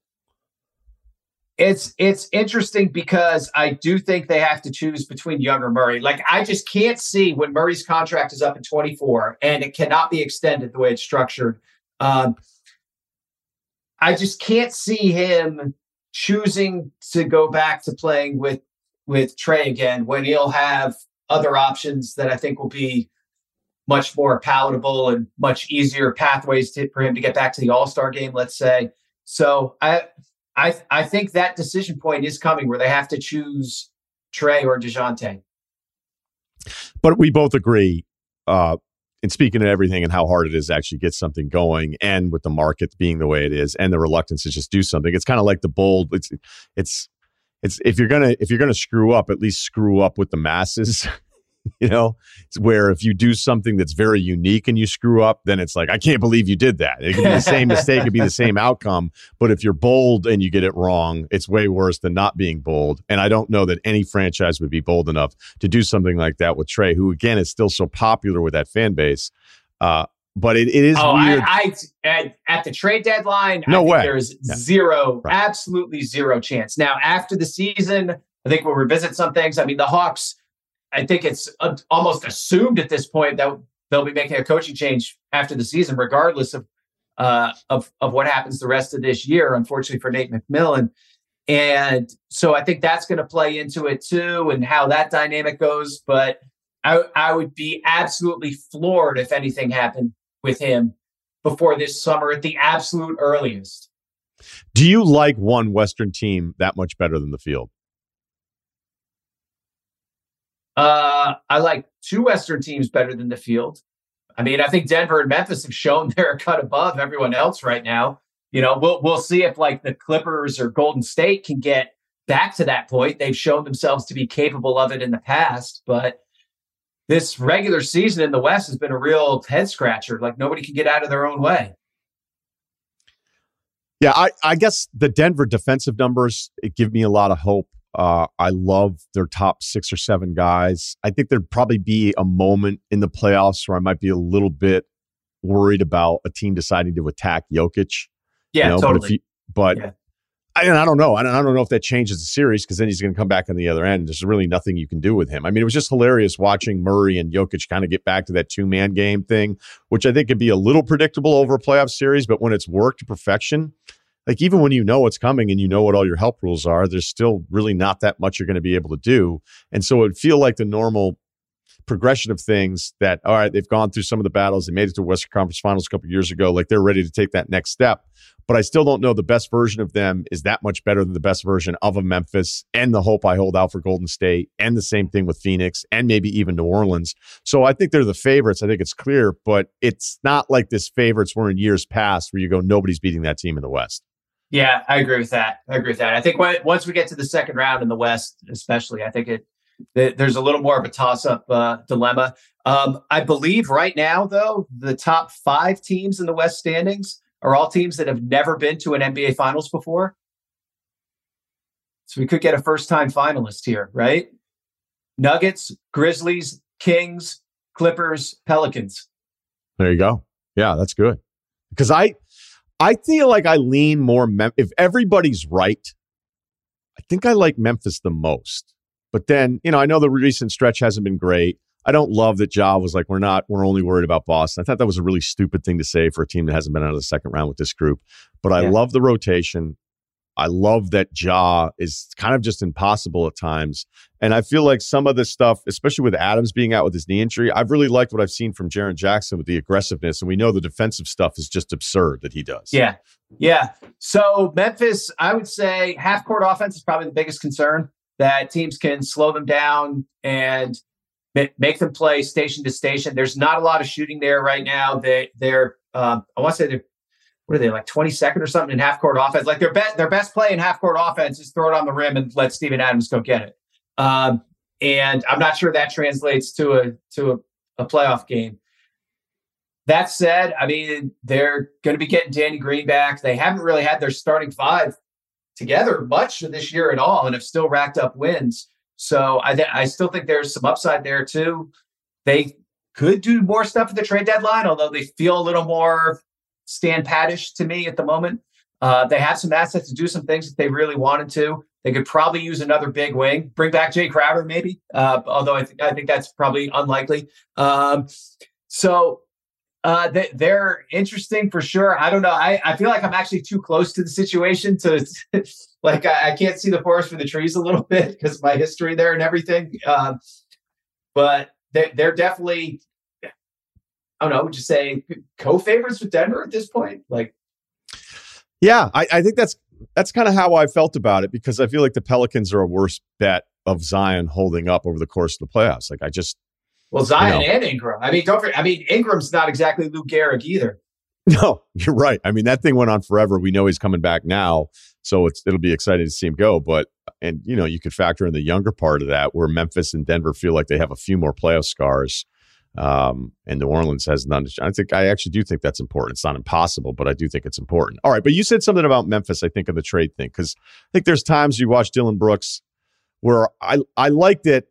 It's it's interesting because I do think they have to choose between Young or Murray. Like, I just can't see when Murray's contract is up in twenty-four and it cannot be extended the way it's structured. Um, I just can't see him choosing to go back to playing with with Trae again when he'll have other options that I think will be much more palatable and much easier pathways to, for him to get back to the All-Star game, let's say. So I. I I think that decision point is coming where they have to choose Trae or DeJounte. But we both agree, uh, in speaking of everything and how hard it is to actually get something going, and with the market being the way it is, and the reluctance to just do something, it's kind of like the bold. It's it's it's if you're gonna if you're gonna screw up, at least screw up with the masses. You know, it's where if you do something that's very unique and you screw up, then it's like, I can't believe you did that. It could be the same mistake, it could be the same outcome. But if you're bold and you get it wrong, it's way worse than not being bold. And I don't know that any franchise would be bold enough to do something like that with Trae, who again is still so popular with that fan base. Uh, but it, it is oh, weird. I, I at, at the trade deadline, no I think way. There's yeah. zero, right. absolutely zero chance. Now, after the season, I think we'll revisit some things. I mean, the Hawks, I think it's uh, almost assumed at this point that they'll be making a coaching change after the season, regardless of uh, of of what happens the rest of this year. Unfortunately for Nate McMillan, and so I think that's going to play into it too, and how that dynamic goes. But I I would be absolutely floored if anything happened with him before this summer at the absolute earliest. Do you like one Western team that much better than the Field? Uh, I like two Western teams better than the Field. I mean, I think Denver and Memphis have shown they're a cut above everyone else right now. You know, we'll we'll see if like the Clippers or Golden State can get back to that point. They've shown themselves to be capable of it in the past, but this regular season in the West has been a real head scratcher. Like, nobody can get out of their own way. Yeah, I, I guess the Denver defensive numbers, it give me a lot of hope. Uh, I love their top six or seven guys. I think there'd probably be a moment in the playoffs where I might be a little bit worried about a team deciding to attack Jokic. Yeah, you know, totally. But, if you, but yeah. I, and I don't know. I don't, I don't know if that changes the series, because then he's going to come back on the other end. There's really nothing you can do with him. I mean, it was just hilarious watching Murray and Jokic kind of get back to that two-man game thing, which I think could be a little predictable over a playoff series. But when it's worked to perfection, like, even when you know what's coming and you know what all your help rules are, there's still really not that much you're going to be able to do. And so it would feel like the normal progression of things that, all right, they've gone through some of the battles. They made it to Western Conference Finals a couple of years ago. Like they're ready to take that next step. But I still don't know the best version of them is that much better than the best version of a Memphis and the hope I hold out for Golden State and the same thing with Phoenix and maybe even New Orleans. So I think they're the favorites. I think it's clear, but it's not like this favorites were in years past where you go, nobody's beating that team in the West. Yeah, I agree with that. I agree with that. I think when, once we get to the second round in the West, especially, I think it th- there's a little more of a toss-up uh, dilemma. Um, I believe right now, though, the top five teams in the West standings are all teams that have never been to an N B A Finals before. So we could get a first-time finalist here, right? Nuggets, Grizzlies, Kings, Clippers, Pelicans. There you go. Yeah, that's good. Because I... I feel like I lean more, Mem- if everybody's right, I think I like Memphis the most. But then, you know, I know the recent stretch hasn't been great. I don't love that Ja was like, we're not, we're only worried about Boston. I thought that was a really stupid thing to say for a team that hasn't been out of the second round with this group. But I yeah. love the rotation. I love that Ja is kind of just impossible at times. And I feel like some of this stuff, especially with Adams being out with his knee injury, I've really liked what I've seen from Jaren Jackson with the aggressiveness. And we know the defensive stuff is just absurd that he does. Yeah. Yeah. So Memphis, I would say half court offense is probably the biggest concern, that teams can slow them down and make them play station to station. There's not a lot of shooting there right now. They, they're, um, I want to say they're, what are they, like twenty-second or something in half court offense? Like their best, their best play in half court offense is throw it on the rim and let Steven Adams go get it. Um, and I'm not sure that translates to a to a, a playoff game. That said, I mean, they're going to be getting Danny Green back. They haven't really had their starting five together much this year at all, and have still racked up wins. So I th- I still think there's some upside there too. They could do more stuff at the trade deadline, although they feel a little more Stan Paddish to me at the moment. Uh, they have some assets to do some things if they really wanted to. They could probably use another big wing, bring back Jay Crowder maybe, uh, although I, th- I think that's probably unlikely. Um, so uh, they, they're interesting for sure. I don't know. I, I feel like I'm actually too close to the situation to like I, I can't see the forest for the trees a little bit because of my history there and everything. Um, but they, they're definitely, I don't know, would you say co-favorites with Denver at this point? Like, yeah, I, I think that's that's kind of how I felt about it, because I feel like the Pelicans are a worse bet of Zion holding up over the course of the playoffs. Like I just, well, Zion you know. and Ingram. I mean, don't forget, I mean, Ingram's not exactly Lou Gehrig either. No, you're right. I mean, that thing went on forever. We know he's coming back now, so it's it'll be exciting to see him go. But and you know, you could factor in the younger part of that, where Memphis and Denver feel like they have a few more playoff scars. Um, and New Orleans has none. I think I actually do think that's important. It's not impossible, but I do think it's important. All right, but you said something about Memphis, I think, in the trade thing, because I think there's times you watch Dillon Brooks where I I liked it.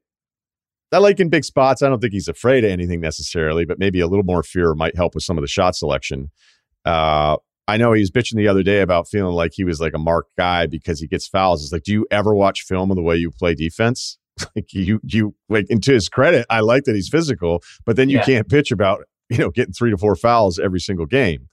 I like in big spots. I don't think he's afraid of anything necessarily, but maybe a little more fear might help with some of the shot selection. Uh, I know he was bitching the other day about feeling like he was like a marked guy because he gets fouls. It's like, do you ever watch film of the way you play defense? Like you, you like, and to his credit, I like that he's physical, but then you yeah. can't pitch about, you know, getting three to four fouls every single game.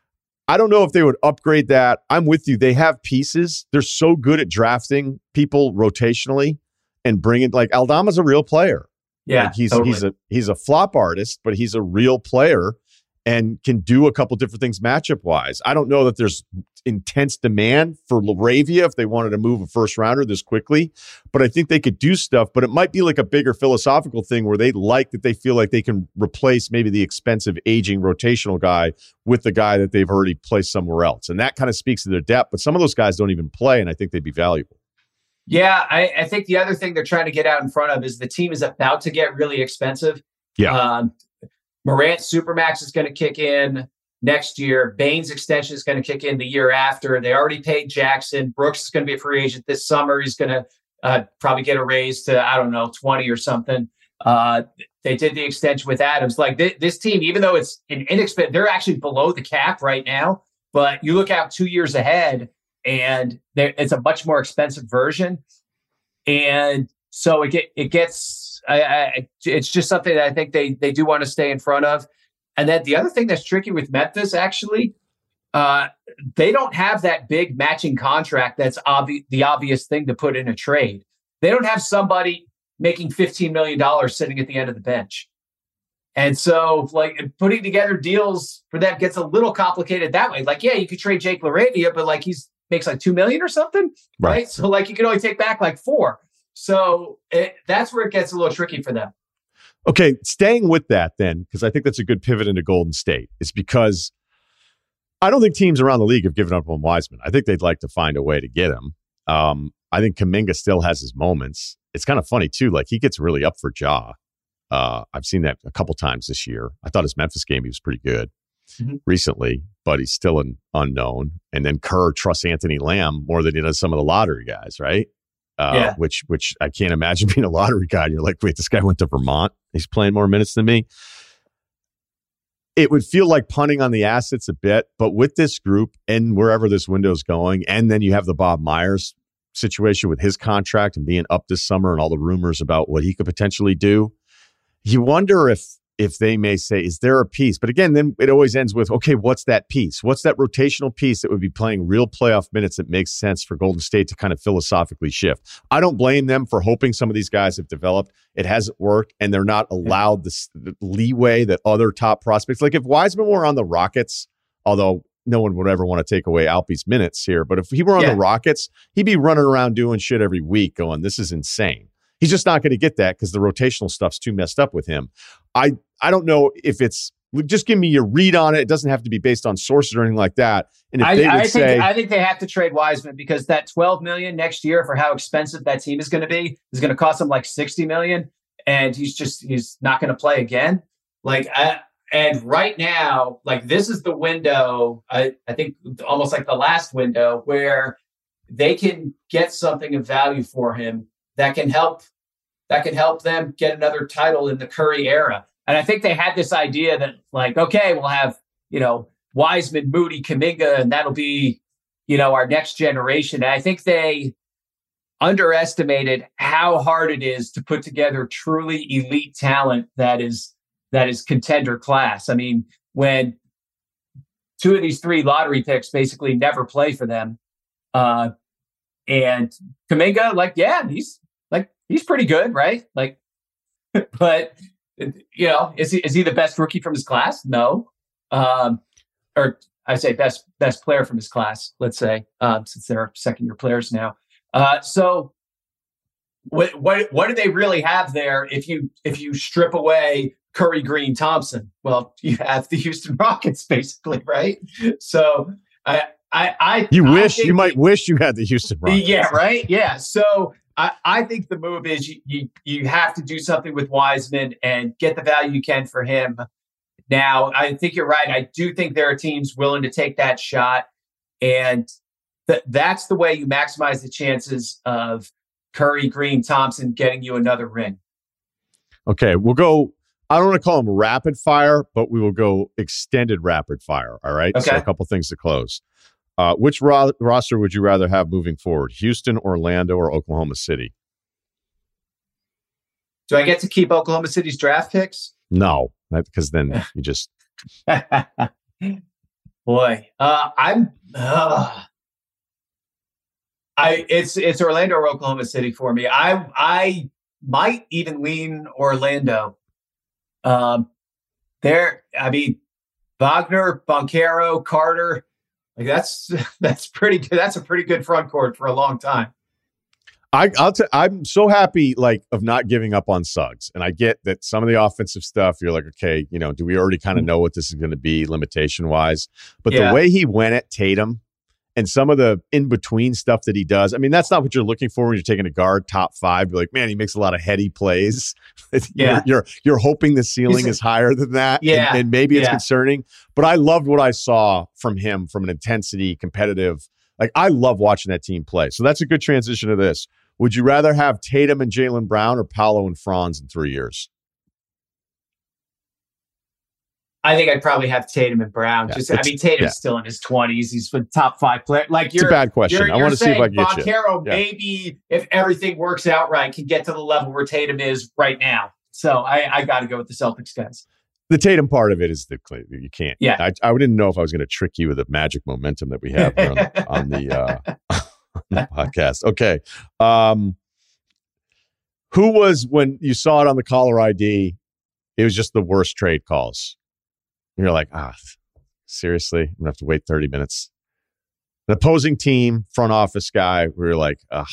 I don't know if they would upgrade that. I'm with you. They have pieces. They're so good at drafting people rotationally and bringing, like Aldama's a real player. Yeah, like he's totally. he's a he's a flop artist, but he's a real player and can do a couple different things matchup wise. I don't know that there's intense demand for LaRavia if they wanted to move a first rounder this quickly, but I think they could do stuff. But it might be like a bigger philosophical thing where they like that they feel like they can replace maybe the expensive aging rotational guy with the guy that they've already placed somewhere else. And that kind of speaks to their depth, but some of those guys don't even play, and I think they'd be valuable. Yeah, I, I think the other thing they're trying to get out in front of is the team is about to get really expensive. Yeah. Um, Morant Supermax is going to kick in next year. Bane's extension is going to kick in the year after. They already paid Jackson. Brooks is going to be a free agent this summer. He's going to uh, probably get a raise to, I don't know, twenty or something. Uh, they did the extension with Adams. Like th- this team, even though it's an inexpensive, they're actually below the cap right now. But you look out two years ahead, and it's a much more expensive version. And so it get, it gets. I, I, it's just something that I think they they do want to stay in front of. And then the other thing that's tricky with Memphis, actually, uh, they don't have that big matching contract that's obvi- the obvious thing to put in a trade. They don't have somebody making fifteen million dollars sitting at the end of the bench. And so, like, putting together deals for that gets a little complicated that way. Like, yeah, you could trade Jake LaRavia, but like he's makes like two million or something, right? right? So, like, you can only take back like four. So it, that's where it gets a little tricky for them. Okay, staying with that then, because I think that's a good pivot into Golden State. It's because I don't think teams around the league have given up on Wiseman. I think they'd like to find a way to get him. Um, I think Kuminga still has his moments. It's kind of funny too. Like he gets really up for Ja. Uh, I've seen that a couple times this year. I thought his Memphis game, he was pretty good mm-hmm. recently, but he's still an unknown. And then Kerr trusts Anthony Lamb more than he does some of the lottery guys, right? Uh, yeah. Which which I can't imagine being a lottery guy. And you're like, wait, this guy went to Vermont. He's playing more minutes than me. It would feel like punting on the assets a bit, but with this group and wherever this window is going, and then you have the Bob Myers situation with his contract and being up this summer and all the rumors about what he could potentially do. You wonder if if they may say, is there a piece? But again, then it always ends with, okay, what's that piece? What's that rotational piece that would be playing real playoff minutes that makes sense for Golden State to kind of philosophically shift? I don't blame them for hoping some of these guys have developed. It hasn't worked, and they're not allowed the, the leeway that other top prospects. Like if Wiseman were on the Rockets, although no one would ever want to take away Alpe's minutes here, but if he were on yeah. the Rockets, he'd be running around doing shit every week going, this is insane. He's just not going to get that because the rotational stuff's too messed up with him. I I don't know if it's just give me your read on it. It doesn't have to be based on sources or anything like that. And if I, they would I think say, I think they have to trade Wiseman because that twelve million next year for how expensive that team is going to be is going to cost him like sixty million, and he's just he's not going to play again. Like I, and right now, like this is the window. I I think almost like the last window where they can get something of value for him that can help that can help them get another title in the Curry era. And I think they had this idea that like, okay, we'll have, you know, Wiseman, Moody, Kuminga, and that'll be, you know, our next generation. And I think they underestimated how hard it is to put together truly elite talent that is that is contender class. I mean, when two of these three lottery picks basically never play for them, uh, and Kuminga, like, yeah, he's like he's pretty good, right? Like, but you know, is he is he the best rookie from his class? No, um, or I say best best player from his class. Let's say um, since they're second year players now. Uh, so, what what what do they really have there? If you if you strip away Curry, Green, Thompson, well, you have the Houston Rockets, basically, right? So, I I, I you I wish you might wish you had the Houston Rockets. Yeah, right. Yeah. So, I, I think the move is you, you you have to do something with Wiseman and get the value you can for him. Now, I think you're right. I do think there are teams willing to take that shot, and th- that's the way you maximize the chances of Curry, Green, Thompson getting you another ring. Okay, we'll go. I don't want to call them rapid fire, but we will go extended rapid fire. All right. Okay. So a couple things to close. Uh, which ro- roster would you rather have moving forward? Houston, Orlando, or Oklahoma City? Do I get to keep Oklahoma City's draft picks? No, because then you just boy. Uh, I'm. Uh, I it's it's Orlando or Oklahoma City for me. I I might even lean Orlando. Um, there. I mean, Wagner, Banchero, Carter. Like that's that's pretty good. That's a pretty good front court for a long time. I, I'll t- I'm so happy, like, of not giving up on Suggs, and I get that some of the offensive stuff. You're like, okay, you know, do we already kind of know what this is going to be limitation wise? But yeah. The way he went at Tatum and some of the in between stuff that he does, I mean, that's not what you're looking for when you're taking a guard top five. You're like, man, he makes a lot of heady plays. Yeah, you're, you're you're hoping the ceiling is higher than that. Yeah, and, and maybe it's yeah. concerning. But I loved what I saw from him from an intensity, competitive. Like, I love watching that team play. So that's a good transition to this. Would you rather have Tatum and Jaylen Brown or Paolo and Franz in three years? I think I'd probably have Tatum and Brown. Yeah, Just, I mean, Tatum's yeah. still in his twenties. He's the top five player. Like, you're, it's a bad question. You're, I want to see if I can get Banchero, you. Yeah. Maybe if everything works out right, can get to the level where Tatum is right now. So I, I got to go with the Celtics guys. The Tatum part of it is that you can't. Yeah, I, I didn't know if I was going to trick you with the magic momentum that we have here on, the, on the, uh, on the podcast. Okay, um, Who was, when you saw it on the caller I D, it was just the worst trade calls. You're like, ah, seriously? I'm going to have to wait thirty minutes. An opposing team, front office guy, we were like, ugh.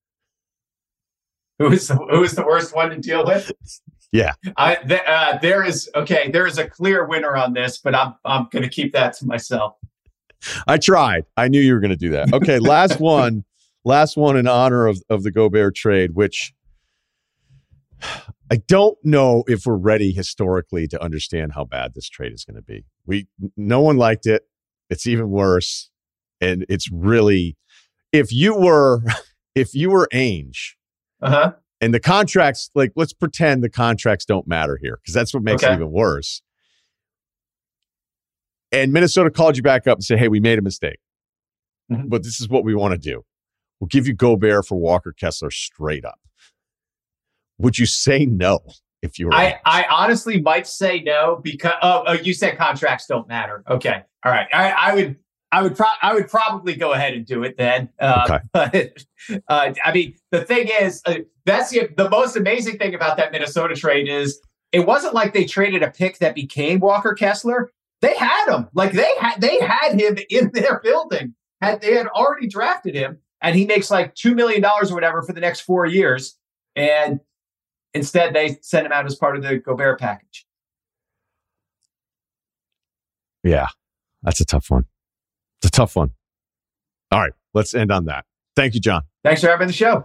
Who is the, who is the worst one to deal with? Yeah. I, th- uh, there is, okay, there is a clear winner on this, but I'm I'm going to keep that to myself. I tried. I knew you were going to do that. Okay, last one. Last one in honor of, of the Gobert trade, which I don't know if we're ready historically to understand how bad this trade is going to be. We no one liked it. It's even worse. And it's really, if you were, if you were Ainge, uh-huh. and the contracts, like, let's pretend the contracts don't matter here, because that's what makes okay. it even worse. And Minnesota called you back up and said, hey, we made a mistake, mm-hmm. but this is what we want to do. We'll give you Gobert for Walker Kessler straight up. Would you say no if you were? I, I honestly might say no because, oh, oh, you said contracts don't matter. Okay. All right. I, I would. I would pro- I would probably go ahead and do it then. Uh, okay. But, uh, I mean, the thing is, uh, that's the, the most amazing thing about that Minnesota trade is it wasn't like they traded a pick that became Walker Kessler. They had him, like they had they had him in their building. Had they had already drafted him, and he makes like two million dollars or whatever for the next four years, and instead they sent him out as part of the Gobert package. Yeah, that's a tough one. It's a tough one. All right, let's end on that. Thank you, John. Thanks for having the show.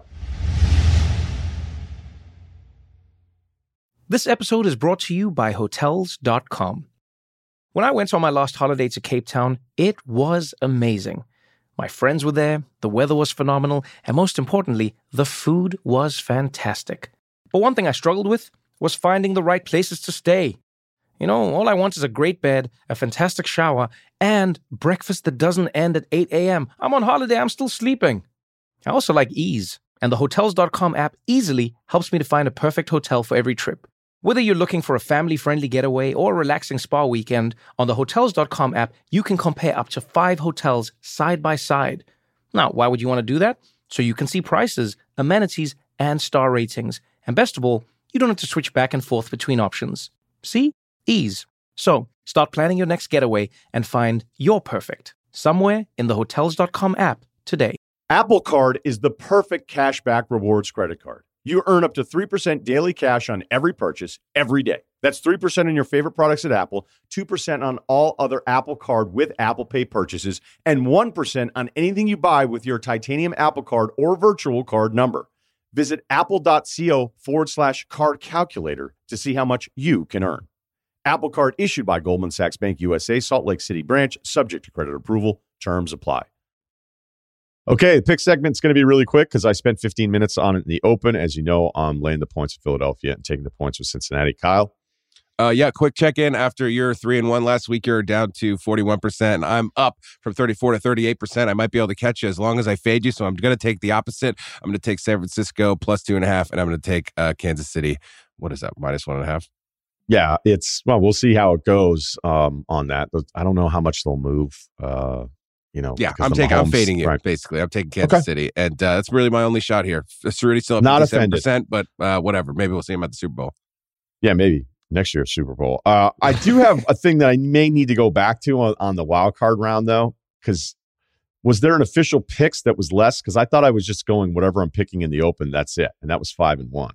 This episode is brought to you by Hotels dot com. When I went on my last holiday to Cape Town, it was amazing. My friends were there, the weather was phenomenal, and most importantly, the food was fantastic. But one thing I struggled with was finding the right places to stay. You know, all I want is a great bed, a fantastic shower, and breakfast that doesn't end at eight a.m. I'm on holiday, I'm still sleeping. I also like ease, and the Hotels dot com app easily helps me to find a perfect hotel for every trip. Whether you're looking for a family-friendly getaway or a relaxing spa weekend, on the Hotels dot com app, you can compare up to five hotels side by side. Now, why would you want to do that? So you can see prices, amenities, and star ratings. And best of all, you don't have to switch back and forth between options. See? Ease. So, start planning your next getaway and find your perfect somewhere in the Hotels dot com app today. Apple Card is the perfect cashback rewards credit card. You earn up to three percent daily cash on every purchase every day. That's three percent on your favorite products at Apple, two percent on all other Apple Card with Apple Pay purchases, and one percent on anything you buy with your titanium Apple Card or virtual card number. Visit apple.co forward slash card calculator to see how much you can earn. Apple Card issued by Goldman Sachs Bank U S A, Salt Lake City branch, subject to credit approval. Terms apply. Okay, the pick segment's going to be really quick because I spent fifteen minutes on it in the open. As you know, I'm laying the points with Philadelphia and taking the points with Cincinnati. Kyle? Uh, yeah, quick check-in. After your three and one last week, you're down to forty-one percent. And I'm up from thirty-four to thirty-eight percent. I might be able to catch you as long as I fade you. So I'm going to take the opposite. I'm going to take San Francisco plus two and a half, and I'm going to take uh, Kansas City. What is that? Minus one and a half? Yeah, it's, well, we'll see how it goes um, on that. I don't know how much they'll move. Uh, you know, yeah, I'm taking, Mahomes, I'm fading you right. Basically. I'm taking Kansas okay. City, and uh, that's really my only shot here. Cerruti still up Not fifty-seven percent, but uh, whatever. Maybe we'll see him at the Super Bowl. Yeah, maybe next year's Super Bowl. Uh, I do have a thing that I may need to go back to on, on the wild card round, though, because was there an official picks that was less? Because I thought I was just going whatever I'm picking in the open. That's it, and that was five and one.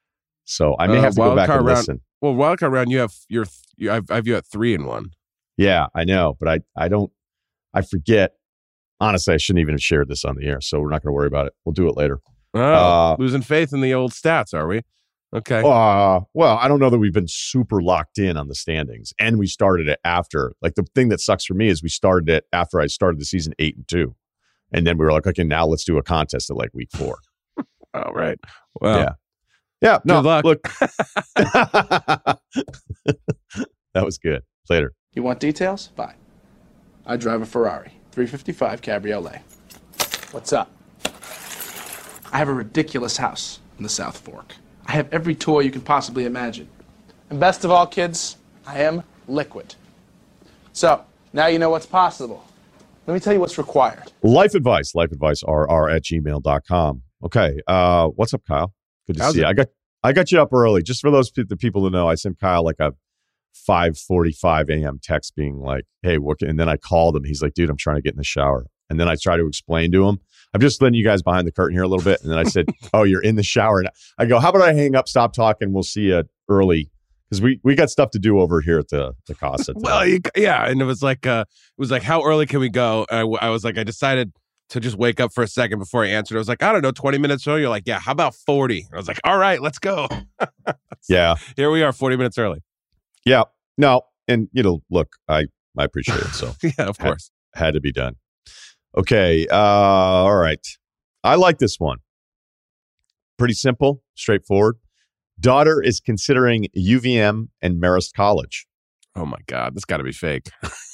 So I may uh, have to go back and round, listen. Well, wild card round, you have your you, I've, I've you at three and one. Yeah, I know, but I I don't I forget. Honestly, I shouldn't even have shared this on the air, so we're not going to worry about it. We'll do it later. Oh, uh, losing faith in the old stats, are we? Okay. Uh, well, I don't know that we've been super locked in on the standings, and we started it after. Like, the thing that sucks for me is we started it after I started the season eight and two, and then we were like, okay, now let's do a contest at like week four. All right. Well, yeah, yeah. No, good luck. Look, that was good. Later. You want details? Fine. I drive a Ferrari three fifty-five Cabriolet. What's up? I have a ridiculous house in the South Fork. I have every toy you can possibly imagine. And best of all, kids, I am liquid. So, now you know what's possible. Let me tell you what's required. Life advice, life advice, R R at gmail dot com. Okay, uh, what's up, Kyle? Good to How's see it? you. I got I got you up early. Just for those pe- the people to know, I sent Kyle like a five forty-five a.m. text being like, hey, what can, and then I called him. He's like, dude, I'm trying to get in the shower. And then I try to explain to him, I'm just letting you guys behind the curtain here a little bit. And then I said, oh, you're in the shower. And I go, how about I hang up, stop talking. We'll see you early. Because we, we got stuff to do over here at the, the Casa. Well, you, yeah. And it was like, uh, it was like, how early can we go? I, I was like, I decided to just wake up for a second before I answered. I was like, I don't know, twenty minutes early. You're like, yeah, how about forty? I was like, all right, let's go. Yeah. Here we are, forty minutes early. Yeah. No. And, you know, look, I, I appreciate it. So, yeah, of course. Had, had to be done. Okay. Uh, all right. I like this one. Pretty simple, straightforward. Daughter is considering U V M and Marist College. Oh, my God. This got to be fake.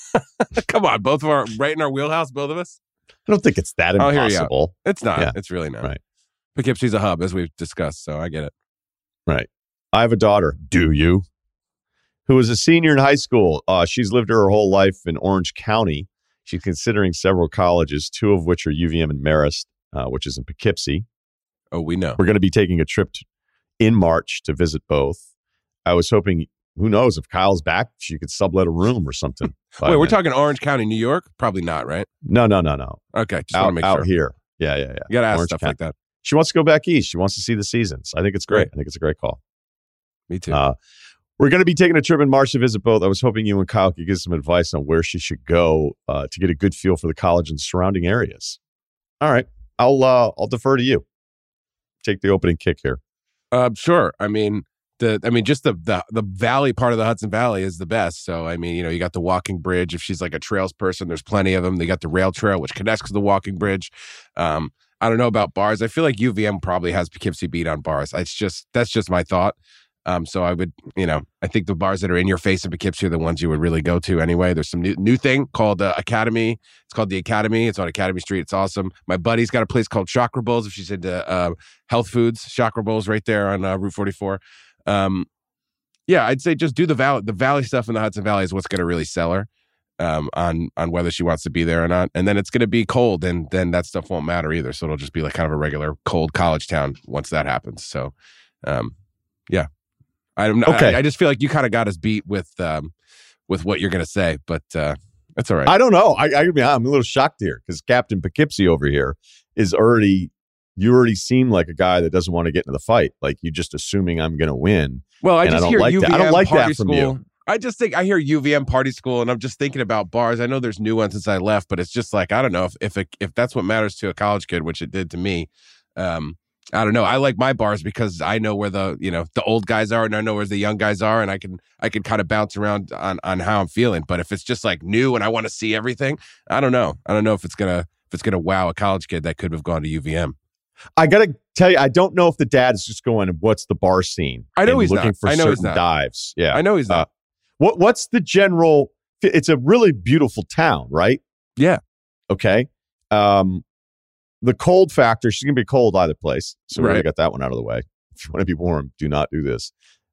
Come on. Both of our, right in our wheelhouse, both of us? I don't think it's that I'll hear you out. impossible. It's not. Yeah. It's really not. Right. Poughkeepsie's a hub, as we've discussed, so I get it. Right. I have a daughter. Do you? Who is a senior in high school. Uh, she's lived her whole life in Orange County. She's considering several colleges, two of which are U V M and Marist, uh, which is in Poughkeepsie. Oh, we know. We're going to be taking a trip to, in March to visit both. I was hoping, who knows, if Kyle's back, she could sublet a room or something. Wait, we're talking Orange County, New York? Probably not, right? No, no, no, no. Okay, just want to Out, make out sure. here. Yeah, yeah, yeah. You got to ask Orange stuff County. like that. She wants to go back east. She wants to see the seasons. I think it's great. Great. I think it's a great call. Me too. Uh, we're going to be taking a trip in March to visit both. I was hoping you and Kyle could give some advice on where she should go uh, to get a good feel for the college and surrounding areas. All right. I'll uh, I'll defer to you. Take the opening kick here. Uh, sure. I mean, the I mean, just the, the the valley part of the Hudson Valley is the best. So, I mean, you know, you got the walking bridge. If she's like a trails person, there's plenty of them. They got the rail trail, which connects to the walking bridge. Um, I don't know about bars. I feel like U V M probably has Poughkeepsie beat on bars. It's just, that's just my thought. Um, so I would, you know, I think the bars that are in your face in Poughkeepsie are the ones you would really go to anyway. There's some new, new thing called uh, Academy. It's called the Academy. It's on Academy Street. It's awesome. My buddy's got a place called Chakra Bowls. If she's into uh, health foods, Chakra Bowls right there on uh, Route forty-four. Um, yeah, I'd say just do the valley. The valley stuff in the Hudson Valley is what's going to really sell her um, on on whether she wants to be there or not. And then it's going to be cold, and then that stuff won't matter either. So it'll just be like kind of a regular cold college town once that happens. So, um, yeah. I don't know. Okay. I, I just feel like you kind of got us beat with um, with what you're going to say, but uh, that's all right. I don't know. I, I mean, I'm a little shocked here because Captain Poughkeepsie over here is already, you already seem like a guy that doesn't want to get into the fight. Like you're just assuming I'm going to win. Well, I and just I don't hear like U V M that. I don't like party that from school. you. I just think I hear U V M party school, and I'm just thinking about bars. I know there's new ones since I left, but it's just like I don't know if if it, if that's what matters to a college kid, which it did to me. Um, I don't know. I like my bars because I know where the you know the old guys are, and I know where the young guys are, and I can I can kind of bounce around on on how I'm feeling. But if it's just like new and I want to see everything, I don't know. I don't know if it's gonna if it's gonna wow a college kid that could have gone to U V M. I got to tell you, I don't know if the dad is just going, what's the bar scene? I know and he's looking not. for I know he's certain not. dives. Yeah, I know he's not. Uh, what What's the general? It's a really beautiful town, right? Yeah. Okay. Um, the cold factor, she's going to be cold either place. So we already Right. got that one out of the way. If you want to be warm, do not do this.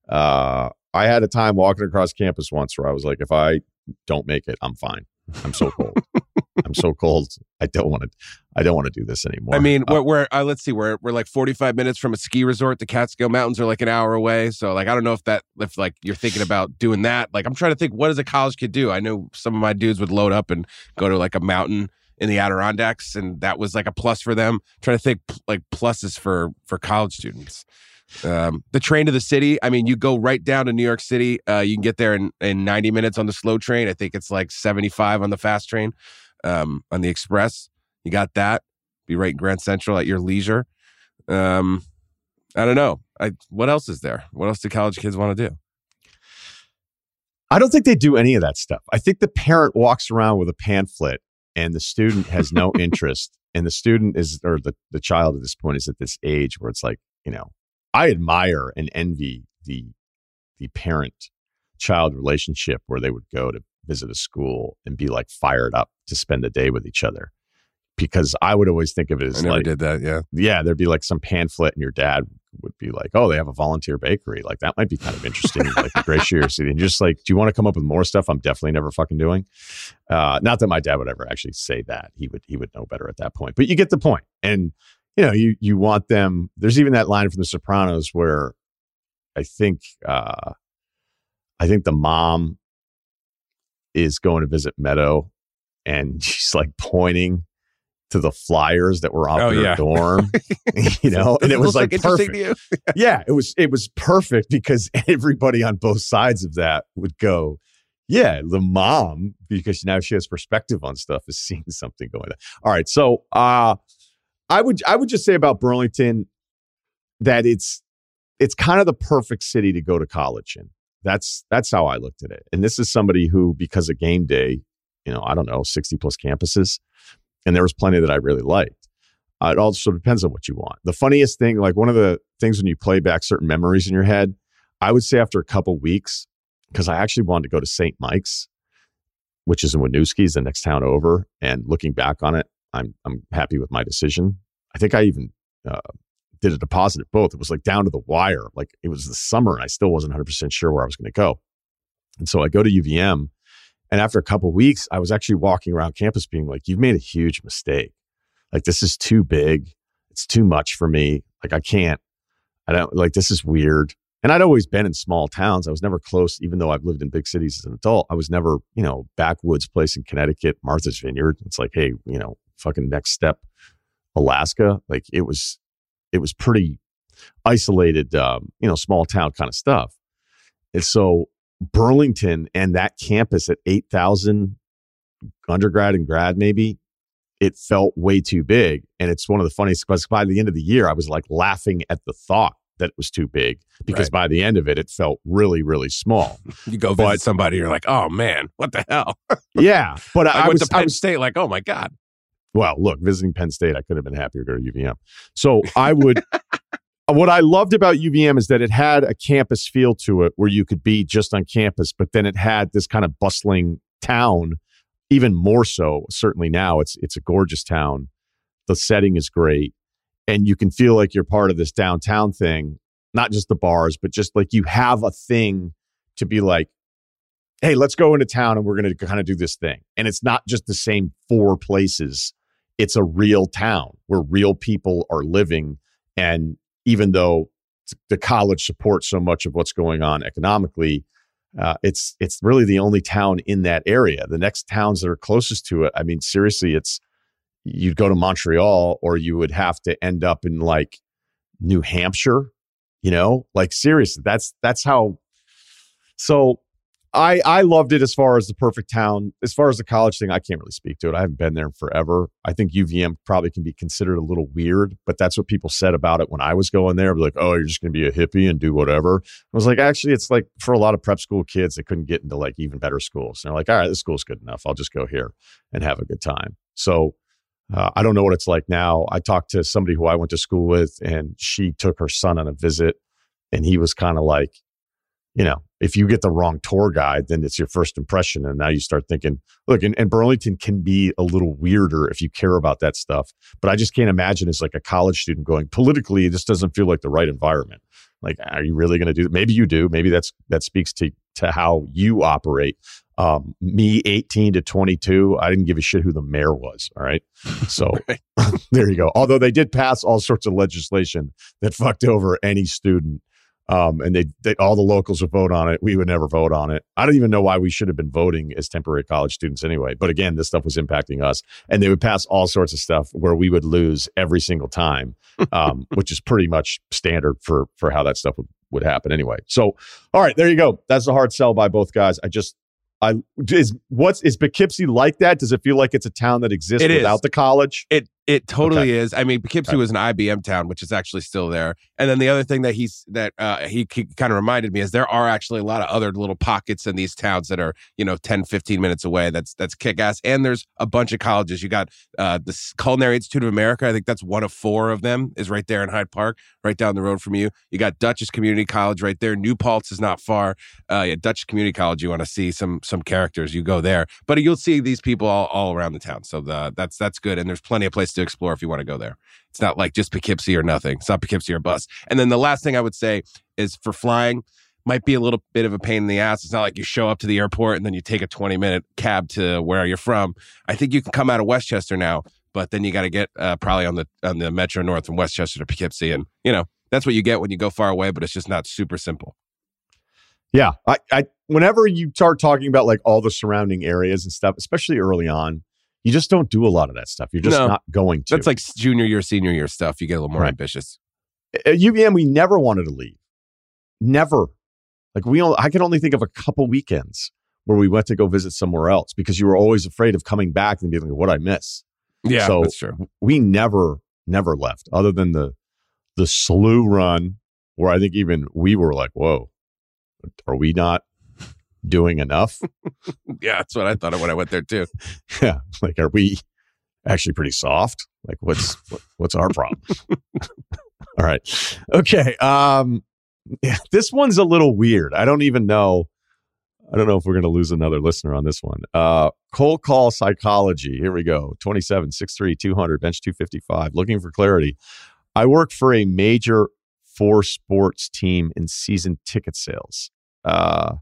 Uh, I had a time walking across campus once where I was like, if I don't make it, I'm fine. I'm so cold. I'm so cold. I don't want to. I don't want to do this anymore. I mean, Uh, we're, we're uh, let's see, we're we're like forty-five minutes from a ski resort. The Catskill Mountains are like an hour away. So like, I don't know if that if like you're thinking about doing that. Like, I'm trying to think, what does a college kid do? I know some of my dudes would load up and go to like a mountain in the Adirondacks, and that was like a plus for them. I'm trying to think like pluses for for college students. Um, the train to the city. I mean, you go right down to New York City. Uh, you can get there in, in ninety minutes on the slow train. I think it's like seventy-five on the fast train. Um, on the express, you got that. Be right in Grand Central at your leisure. Um, I don't know. I what else is there? What else do college kids want to do? I don't think they do any of that stuff. I think the parent walks around with a pamphlet and the student has no interest. And the student is, or the, the child at this point is at this age where it's like, you know, I admire and envy the the parent-child relationship where they would go to visit a school and be like fired up to spend the day with each other. Because I would always think of it as I never like, did that. Yeah. yeah, there'd be like some pamphlet and your dad would be like, oh, they have a volunteer bakery. Like that might be kind of interesting. Like the Glacier City. And just like, do you want to come up with more stuff I'm definitely never fucking doing? Uh, not that my dad would ever actually say that. He would, he would know better at that point, but you get the point. And, you know, you you want them. There's even that line from The Sopranos where I think uh, I think the mom is going to visit Meadow, and she's like pointing to the flyers that were off Oh, their yeah. dorm, you know, and Does it was look like interesting perfect. to you? Yeah, it was it was perfect because everybody on both sides of that would go, yeah, the mom, because now she has perspective on stuff, is seeing something going on. All right, so uh, I would I would just say about Burlington that it's it's kind of the perfect city to go to college in. That's that's how I looked at it. And this is somebody who, because of game day, you know, I don't know, sixty plus campuses, and there was plenty that I really liked. Uh, it also depends on what you want. The funniest thing, like one of the things when you play back certain memories in your head, I would say after a couple weeks, because I actually wanted to go to Saint Mike's, which is in Winooski, the next town over. And looking back on it, I'm I'm happy with my decision. I think I even uh, did a deposit at both. It was like down to the wire. Like it was the summer and I still wasn't one hundred percent sure where I was going to go. And so I go to U V M. And after a couple of weeks, I was actually walking around campus being like, you've made a huge mistake. Like, this is too big. It's too much for me. Like, I can't, I don't, like, this is weird. And I'd always been in small towns. I was never close, even though I've lived in big cities as an adult. I was never, you know, backwoods place in Connecticut, Martha's Vineyard. It's like, hey, you know, fucking next step, Alaska. Like, it was, it was pretty isolated, um, you know, small town kind of stuff. And so Burlington and that campus at eight thousand undergrad and grad, maybe, it felt way too big. And it's one of the funniest, because by the end of the year, I was like laughing at the thought that it was too big, because Right. by the end of it, it felt really, really small. You go visit But- somebody, you're like, oh man, what the hell? Yeah. But I, I, went was, to Penn I was, State, like, oh my God. well, look, visiting Penn State, I could have been happier to go to U V M. So I would, what I loved about U V M is that it had a campus feel to it where you could be just on campus, but then it had this kind of bustling town, even more so. Certainly now it's, it's a gorgeous town. The setting is great. And you can feel like you're part of this downtown thing, not just the bars, but just like you have a thing to be like, hey, let's go into town and we're going to kind of do this thing. And it's not just the same four places. It's a real town where real people are living. And even though the college supports so much of what's going on economically, uh, it's it's really the only town in that area. The next towns that are closest to it, I mean, seriously, it's you'd go to Montreal, or you would have to end up in like New Hampshire, you know, like seriously, that's that's how. So I I loved it as far as the perfect town. As far as the college thing, I can't really speak to it. I haven't been there in forever. I think U V M probably can be considered a little weird, but that's what people said about it when I was going there. Like, oh, you're just going to be a hippie and do whatever. I was like, actually, it's like for a lot of prep school kids that couldn't get into like even better schools. And they're like, all right, this school's good enough. I'll just go here and have a good time. So uh, I don't know what it's like now. I talked to somebody who I went to school with, and she took her son on a visit, and he was kind of like, you know, if you get the wrong tour guide, then it's your first impression. And now you start thinking, look, and, and Burlington can be a little weirder if you care about that stuff. But I just can't imagine as like a college student going, politically, this doesn't feel like the right environment. Like, are you really going to do that? Maybe you do. Maybe that's that speaks to to how you operate. Um, me, eighteen to twenty-two, I didn't give a shit who the mayor was. All right. So there you go. Although they did pass all sorts of legislation that fucked over any student. Um, and they, they, all the locals would vote on it. We would never vote on it. I don't even know why we should have been voting as temporary college students anyway. But again, this stuff was impacting us, and they would pass all sorts of stuff where we would lose every single time, um, which is pretty much standard for, for how that stuff would, would happen anyway. So, all right, there you go. That's a hard sell by both guys. I just, I is what's is Poughkeepsie like that? Does it feel like it's a town that exists It without is. the college? It it totally Okay. is. I mean, Poughkeepsie Okay. was an I B M town, which is actually still there. And then the other thing that he's that uh, he, he kind of reminded me is there are actually a lot of other little pockets in these towns that are, you know, ten, fifteen minutes away. That's that's kick ass. And there's a bunch of colleges. You got uh, the Culinary Institute of America. I think that's one of four of them is right there in Hyde Park, right down the road from you. You got Dutchess Community College right there. New Paltz is not far. Uh, yeah, Dutchess Community College. You want to see some some characters, you go there. But you'll see these people all, all around the town. So the, that's that's good. And there's plenty of places to explore if you want to go there. It's not like just Poughkeepsie or nothing. It's not Poughkeepsie or bus. And then the last thing I would say is for flying, might be a little bit of a pain in the ass. It's not like you show up to the airport and then you take a twenty minute cab to where you're from. I think you can come out of Westchester now but then you got to get uh, probably on the on the Metro North from Westchester to Poughkeepsie, and you know that's what you get when you go far away. But it's just not super simple. Yeah, I, I whenever you start talking about like all the surrounding areas and stuff, especially early on, you just don't do a lot of that stuff. You're just No. not going to. That's like junior year, senior year stuff. You get a little more Right. ambitious. At U V M, we never wanted to leave. Never. Like we, only, I can only think of a couple weekends where we went to go visit somewhere else because you were always afraid of coming back and being like, "What I miss." Yeah, so that's true. We never, never left, other than the the S L U run, where I think even we were like, "Whoa, are we not doing enough?" Yeah, that's what I thought of when I went there too. Yeah, like, are we actually pretty soft? Like, what's what, what's our problem? All right, okay. Um, yeah, this one's a little weird. I don't even know. I don't know if we're going to lose another listener on this one. Uh, cold call psychology. Here we go. twenty-seven, six three, two hundred, bench two fifty-five. Looking for clarity. I work for a major four sports team in season ticket sales. Uh,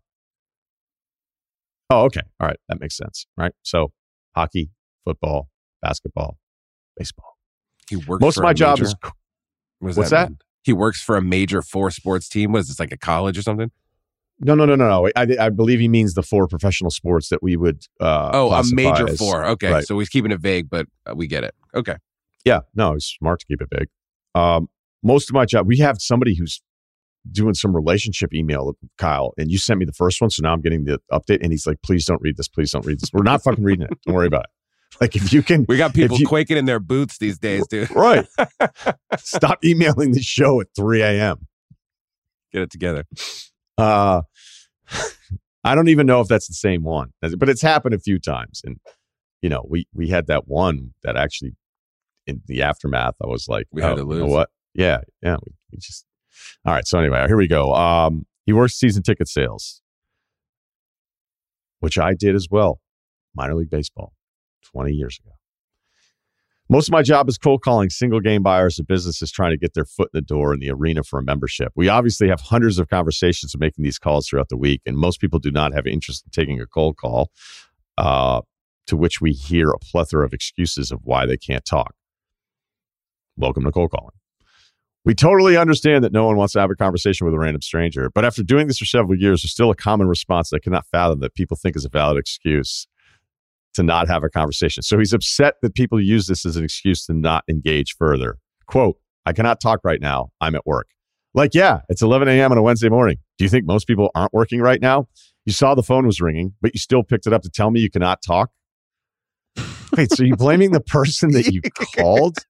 oh, okay. All right. That makes sense. Right. So hockey, football, basketball, baseball. He works. Most for of my a job major- is. What does What's that? mean? He works for a major four sports team. Was this like a college or something? No, no, no, no, no. I, I believe he means the four professional sports that we would. Uh, Oh, a classify major as- four. Okay, right. so he's keeping it vague, but uh, we get it. Okay. Yeah, no, it's smart to keep it big. Um, most of my job, we have somebody who's doing some relationship email, Kyle, and you sent me the first one, so now I'm getting the update, and he's like, "Please don't read this. Please don't read this. We're not fucking reading it. Don't worry about it." Like if you can, We got people if you- quaking in their boots these days, dude. right? Stop emailing the show at three a.m. Get it together. Uh, I don't even know if that's the same one, but it's happened a few times. And, you know, we, we had that one that actually in the aftermath, I was like, We had oh, to you know lose. what? Yeah. Yeah. We, we just, all right. So anyway, here we go. Um, he works season ticket sales, which I did as well. Minor league baseball twenty years ago. Most of my job is cold calling single game buyers of businesses trying to get their foot in the door in the arena for a membership. We obviously have hundreds of conversations and making these calls throughout the week, and most people do not have interest in taking a cold call, uh, to which we hear a plethora of excuses of why they can't talk. Welcome to cold calling. We totally understand that no one wants to have a conversation with a random stranger, but after doing this for several years, there's still a common response that I cannot fathom that people think is a valid excuse to not have a conversation. So he's upset that people use this as an excuse to not engage further. Quote, "I cannot talk right now. I'm at work." Like, yeah, it's eleven a.m. on a Wednesday morning. Do you think most people aren't working right now? You saw the phone was ringing, but you still picked it up to tell me you cannot talk? Wait, so you blaming the person that you called?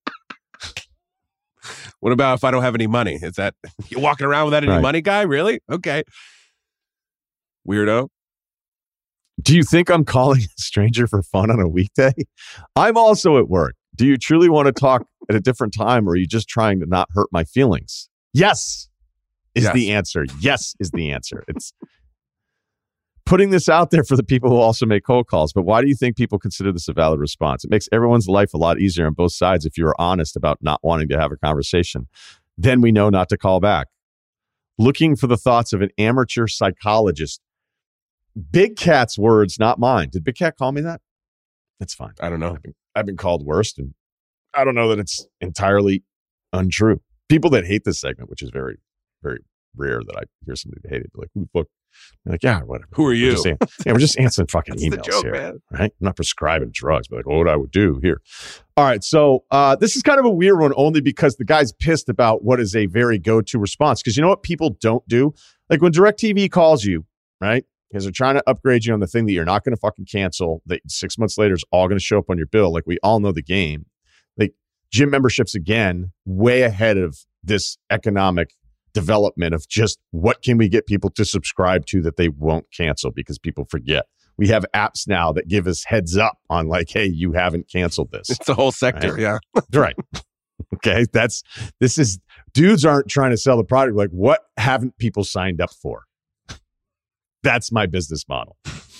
What about if I don't have any money? Is that you walking around without any Right. money, guy? Really? Okay. Weirdo. Do you think I'm calling a stranger for fun on a weekday? I'm also at work. Do you truly want to talk at a different time, or are you just trying to not hurt my feelings? Yes is Yes. the answer. Yes is the answer. It's putting this out there for the people who also make cold calls. But why do you think people consider this a valid response? It makes everyone's life a lot easier on both sides if you are honest about not wanting to have a conversation. Then we know not to call back. Looking for the thoughts of an amateur psychologist. Big Cat's words, not mine. Did Big Cat call me that? That's fine. I don't know. I've been, I've been called worst, and I don't know that it's entirely untrue. People that hate this segment, which is very, very rare that I hear somebody that hated it, like, who the fuck? I'm like, yeah, whatever. Who are We're you? just an- yeah, we're just answering fucking That's the emails joke, here, man. right? I'm not prescribing drugs, but like, what would I would do here? All right, so uh, this is kind of a weird one, only because the guy's pissed about what is a very go-to response. Because you know what people don't do? Like when DirecTV calls you, right? Because they're trying to upgrade you on the thing that you're not going to fucking cancel, that six months later is all going to show up on your bill. Like we all know the game. Like gym memberships, again, way ahead of this economic development of just what can we get people to subscribe to that they won't cancel because people forget. We have apps now that give us heads up on like, hey, you haven't canceled this. It's the whole sector. Right. Yeah. Right. Okay. That's, this is, dudes aren't trying to sell the product. Like, what haven't people signed up for? That's my business model.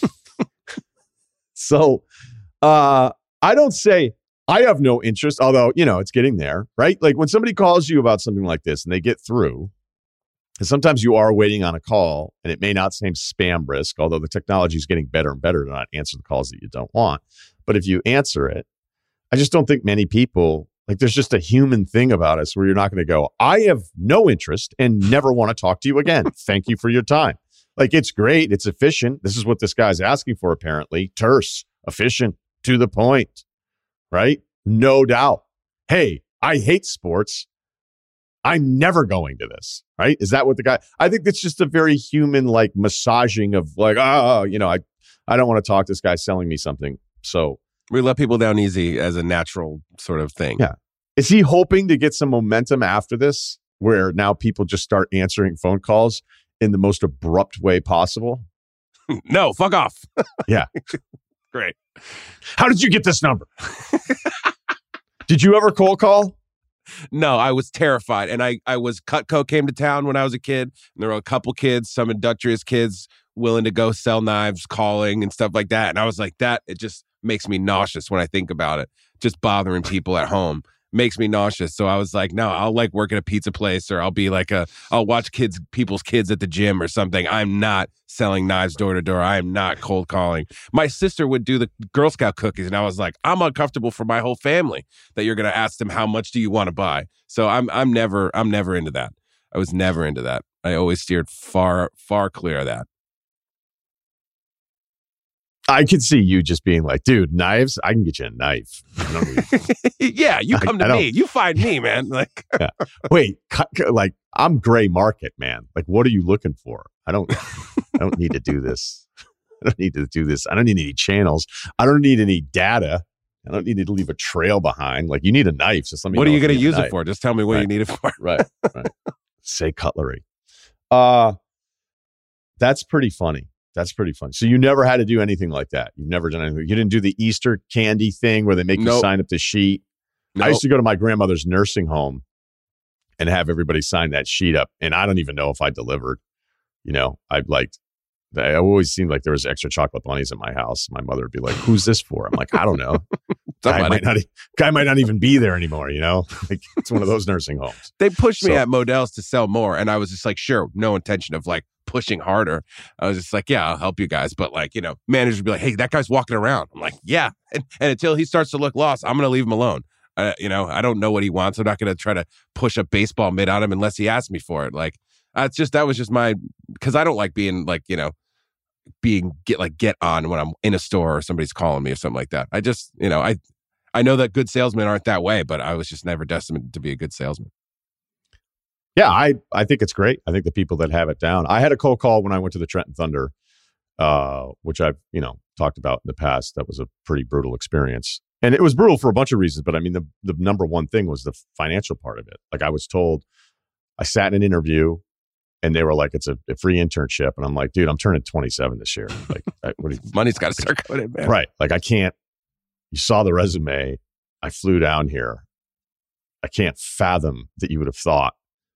So uh, I don't say I have no interest, although, you know, it's getting there, right? Like when somebody calls you about something like this and they get through, and sometimes you are waiting on a call and it may not seem spam risk, although the technology is getting better and better to not answer the calls that you don't want. But if you answer it, I just don't think many people, like there's just a human thing about us where you're not going to go, I have no interest and never want to talk to you again. Thank you for your time. Like, it's great. It's efficient. This is what this guy's asking for, apparently. Terse, efficient, to the point, right? No doubt. Hey, I hate sports. I'm never going to this, right? Is that what the guy, I think that's just a very human, like massaging of like, oh, you know, I, I don't want to talk. This guy's selling me something. So we let people down easy as a natural sort of thing. Yeah. Is he hoping to get some momentum after this where now people just start answering phone calls in the most abrupt way possible? No, fuck off. Yeah. Great. How did you get this number? Did you ever cold call? No, I was terrified. And I, I was, Cutco came to town when I was a kid. And there were a couple kids, some industrious kids willing to go sell knives, calling and stuff like that. And I was like, that, it just makes me nauseous when I think about it. Just bothering people at home makes me nauseous. So I was like, no, I'll like work at a pizza place, or I'll be like a, I'll watch kids, people's kids at the gym or something. I'm not selling knives door to door. I am not cold calling. My sister would do the Girl Scout cookies, and I was like, I'm uncomfortable for my whole family that you're going to ask them, how much do you want to buy? So I'm, I'm never, I'm never into that. I was never into that. I always steered far, far clear of that. I could see you just being like, dude, knives, I can get you a knife. I don't need, yeah, you come I, to I me. You find me, man. Like, yeah. Wait, cut, like I'm gray market, man. Like, what are you looking for? I don't, I don't need to do this. I don't need to do this. I don't need any channels. I don't need any data. I don't need to leave a trail behind. Like, you need a knife. Just let me what know are you going to you use it for? Just tell me what right. you need it for. Right, right. Say cutlery. Uh, that's pretty funny. That's pretty fun. So you never had to do anything like that. You've never done anything. You didn't do the Easter candy thing where they make nope. you sign up the sheet. Nope. I used to go to my grandmother's nursing home and have everybody sign that sheet up. And I don't even know if I delivered. You know, I'd like, I always seemed like there was extra chocolate bunnies in my house. My mother would be like, who's this for? I'm like, I don't know. guy, might not, guy might not even be there anymore, you know? Like, it's one of those nursing homes. They pushed so, me at Modell's to sell more. And I was just like, sure, no intention of like pushing harder. I was just like, yeah, I'll help you guys. But like, you know, managers would be like, hey, that guy's walking around. I'm like, yeah. And, and until he starts to look lost, I'm going to leave him alone. Uh, you know, I don't know what he wants. I'm not going to try to push a baseball mitt on him unless he asks me for it. Like, that's just, that was just my, because I don't like being like, you know, being get like get on when I'm in a store or somebody's calling me or something like that. I just, you know, I, I know that good salesmen aren't that way, but I was just never destined to be a good salesman. Yeah, I, I think it's great. I think the people that have it down. I had a cold call when I went to the Trenton Thunder, uh, which I've, you know, talked about in the past. That was a pretty brutal experience. And it was brutal for a bunch of reasons. But I mean, the, the number one thing was the financial part of it. Like, I was told, I sat in an interview and they were like, it's a, a free internship. And I'm like, dude, I'm turning twenty-seven this year. Like, I, what you, money's got to start coming in, man. Right. Like, I can't, you saw the resume. I flew down here. I can't fathom that you would have thought.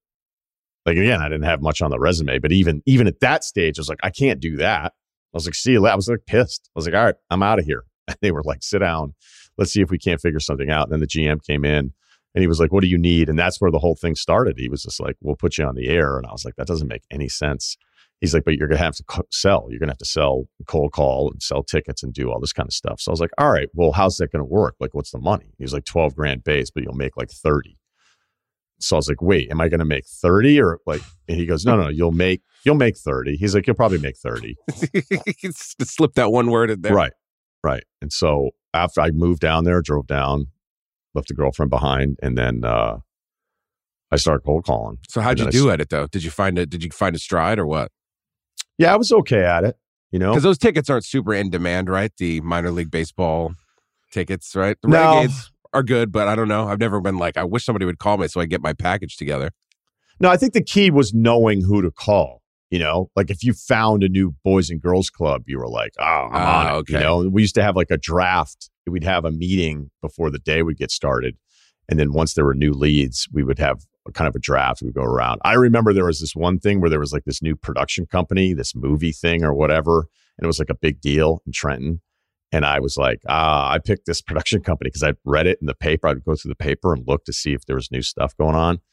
Like, again, I didn't have much on the resume, but even even at that stage, I was like, I can't do that. I was like, see you later. I was like pissed. I was like, all right, I'm out of here. And they were like, sit down. Let's see if we can't figure something out. And then the G M came in and he was like, what do you need? And that's where the whole thing started. He was just like, we'll put you on the air. And I was like, that doesn't make any sense. He's like, but you're going to have to co- sell. You're going to have to sell cold call and sell tickets and do all this kind of stuff. So I was like, all right, well, how's that going to work? Like, what's the money? He was like, twelve grand base, but you'll make like thirty. So I was like, wait, am I going to make thirty or like, and he goes, no, no, you'll make, you'll make thirty. He's like, you'll probably make thirty. Slip that one word in there. Right. Right. And so after I moved down there, drove down, left the girlfriend behind, and then uh, I started cold calling. So how'd you do at it though? Did you find it? Did you find a stride or what? Yeah, I was okay at it, you know, because those tickets aren't super in demand, right? The minor league baseball tickets, right? The no. Renegades are good, but I don't know. I've never been like, I wish somebody would call me so I get my package together. No, I think the key was knowing who to call. You know, like if you found a new Boys and Girls Club, you were like, oh, I'm uh, on it. Okay. You know, we used to have like a draft. We'd have a meeting before the day would get started. And then once there were new leads, we would have a kind of a draft. We'd go around. I remember there was this one thing where there was like this new production company, this movie thing or whatever. And it was like a big deal in Trenton. And I was like, ah, I picked this production company because I read it in the paper. I'd go through the paper and look to see if there was new stuff going on.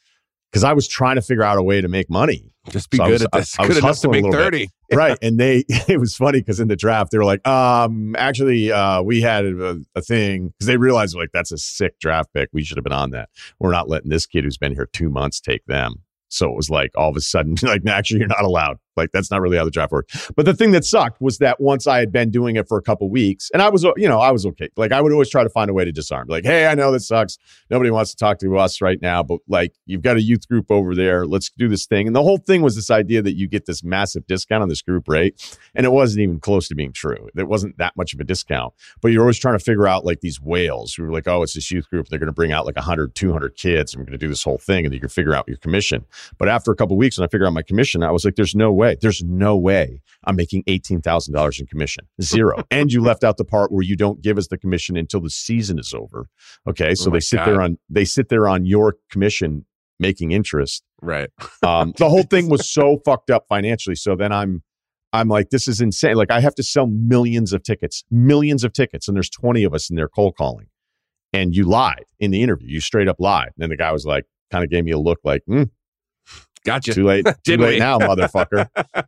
because I was trying to figure out a way to make money. Just be So I good was- at this. I- I was good enough to hustling a make little bit. thirty. Right. And they, it was funny because in the draft, they were like, um, actually, uh, we had a, a thing because they realized like, that's a sick draft pick. We should have been on that. We're not letting this kid who's been here two months take them. So it was like all of a sudden, like, actually, you're not allowed. Like, that's not really how the draft worked. But the thing that sucked was that once I had been doing it for a couple weeks, and I was, you know, I was okay. Like, I would always try to find a way to disarm. Like, hey, I know this sucks. Nobody wants to talk to us right now, but like, you've got a youth group over there. Let's do this thing. And the whole thing was this idea that you get this massive discount on this group rate. And it wasn't even close to being true. It wasn't that much of a discount. But you're always trying to figure out like these whales who were like, oh, it's this youth group. They're going to bring out like one hundred, two hundred kids. And we're going to do this whole thing. And you can figure out your commission. But after a couple weeks, when I figured out my commission, I was like, there's no way. There's no way I'm making eighteen thousand dollars in commission. Zero. And you left out the part where you don't give us the commission until the season is over. Okay. So Oh my they sit God. there on, they sit there on your commission making interest. Right. Um, the whole thing was so fucked up financially. So then I'm, I'm like, this is insane. Like I have to sell millions of tickets, millions of tickets. And there's twenty of us in there cold calling. And you lied in the interview. You straight up lied. And then the guy was like, kind of gave me a look like, hmm, Gotcha. too late. Too Didn't late we? now, motherfucker.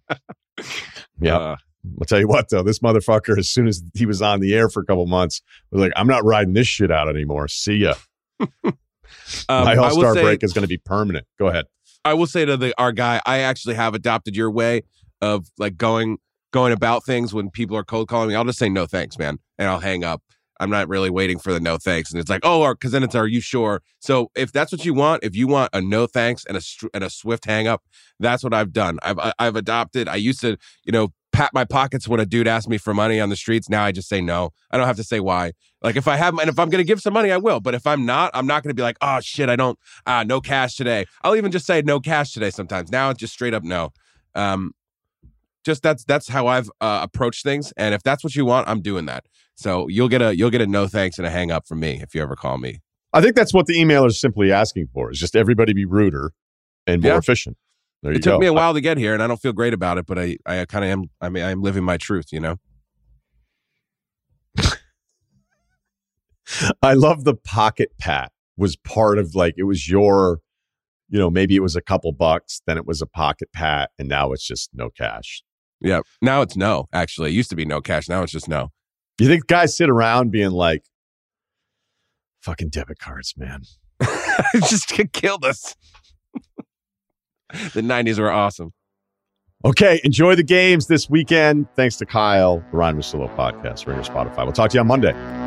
Yeah. Uh, I'll tell you what, though, this motherfucker, as soon as he was on the air for a couple months, was like, I'm not riding this shit out anymore. See ya. um, My I will All-Star say- break is going to be permanent. Go ahead. I will say to the our guy, I actually have adopted your way of like going going about things when people are cold calling me. I'll just say no thanks, man, and I'll hang up. I'm not really waiting for the no thanks, and it's like, oh, because then it's, are you sure? So if that's what you want, if you want a no thanks and a str- and a swift hang up, that's what I've done. I've I- I've adopted. I used to, you know, pat my pockets when a dude asked me for money on the streets. Now I just say no. I don't have to say why. Like if I have, and if I'm going to give some money, I will. But if I'm not, I'm not going to be like, oh shit, I don't, ah, no cash today. I'll even just say no cash today sometimes. Now it's just straight up no. Um, just that's that's how I've uh, approached things. And if that's what you want, I'm doing that. So you'll get a you'll get a no thanks and a hang up from me if you ever call me. I think that's what the emailer is simply asking for, is just everybody be ruder and more Yeah. efficient. There you It took go. me a while to get here, and I don't feel great about it, but I I kind of am. I mean, I'm living my truth, you know. I love the pocket pat was part of like, it was your, you know, maybe it was a couple bucks, then it was a pocket pat, and now it's just no cash. Yeah. Now it's no. Actually, it used to be no cash. Now it's just no. You think guys sit around being like, fucking debit cards, man. Just killed us. The nineties were awesome. Okay, enjoy the games this weekend. Thanks to Kyle, the Ryan Russillo podcast, Ringer Spotify. We'll talk to you on Monday.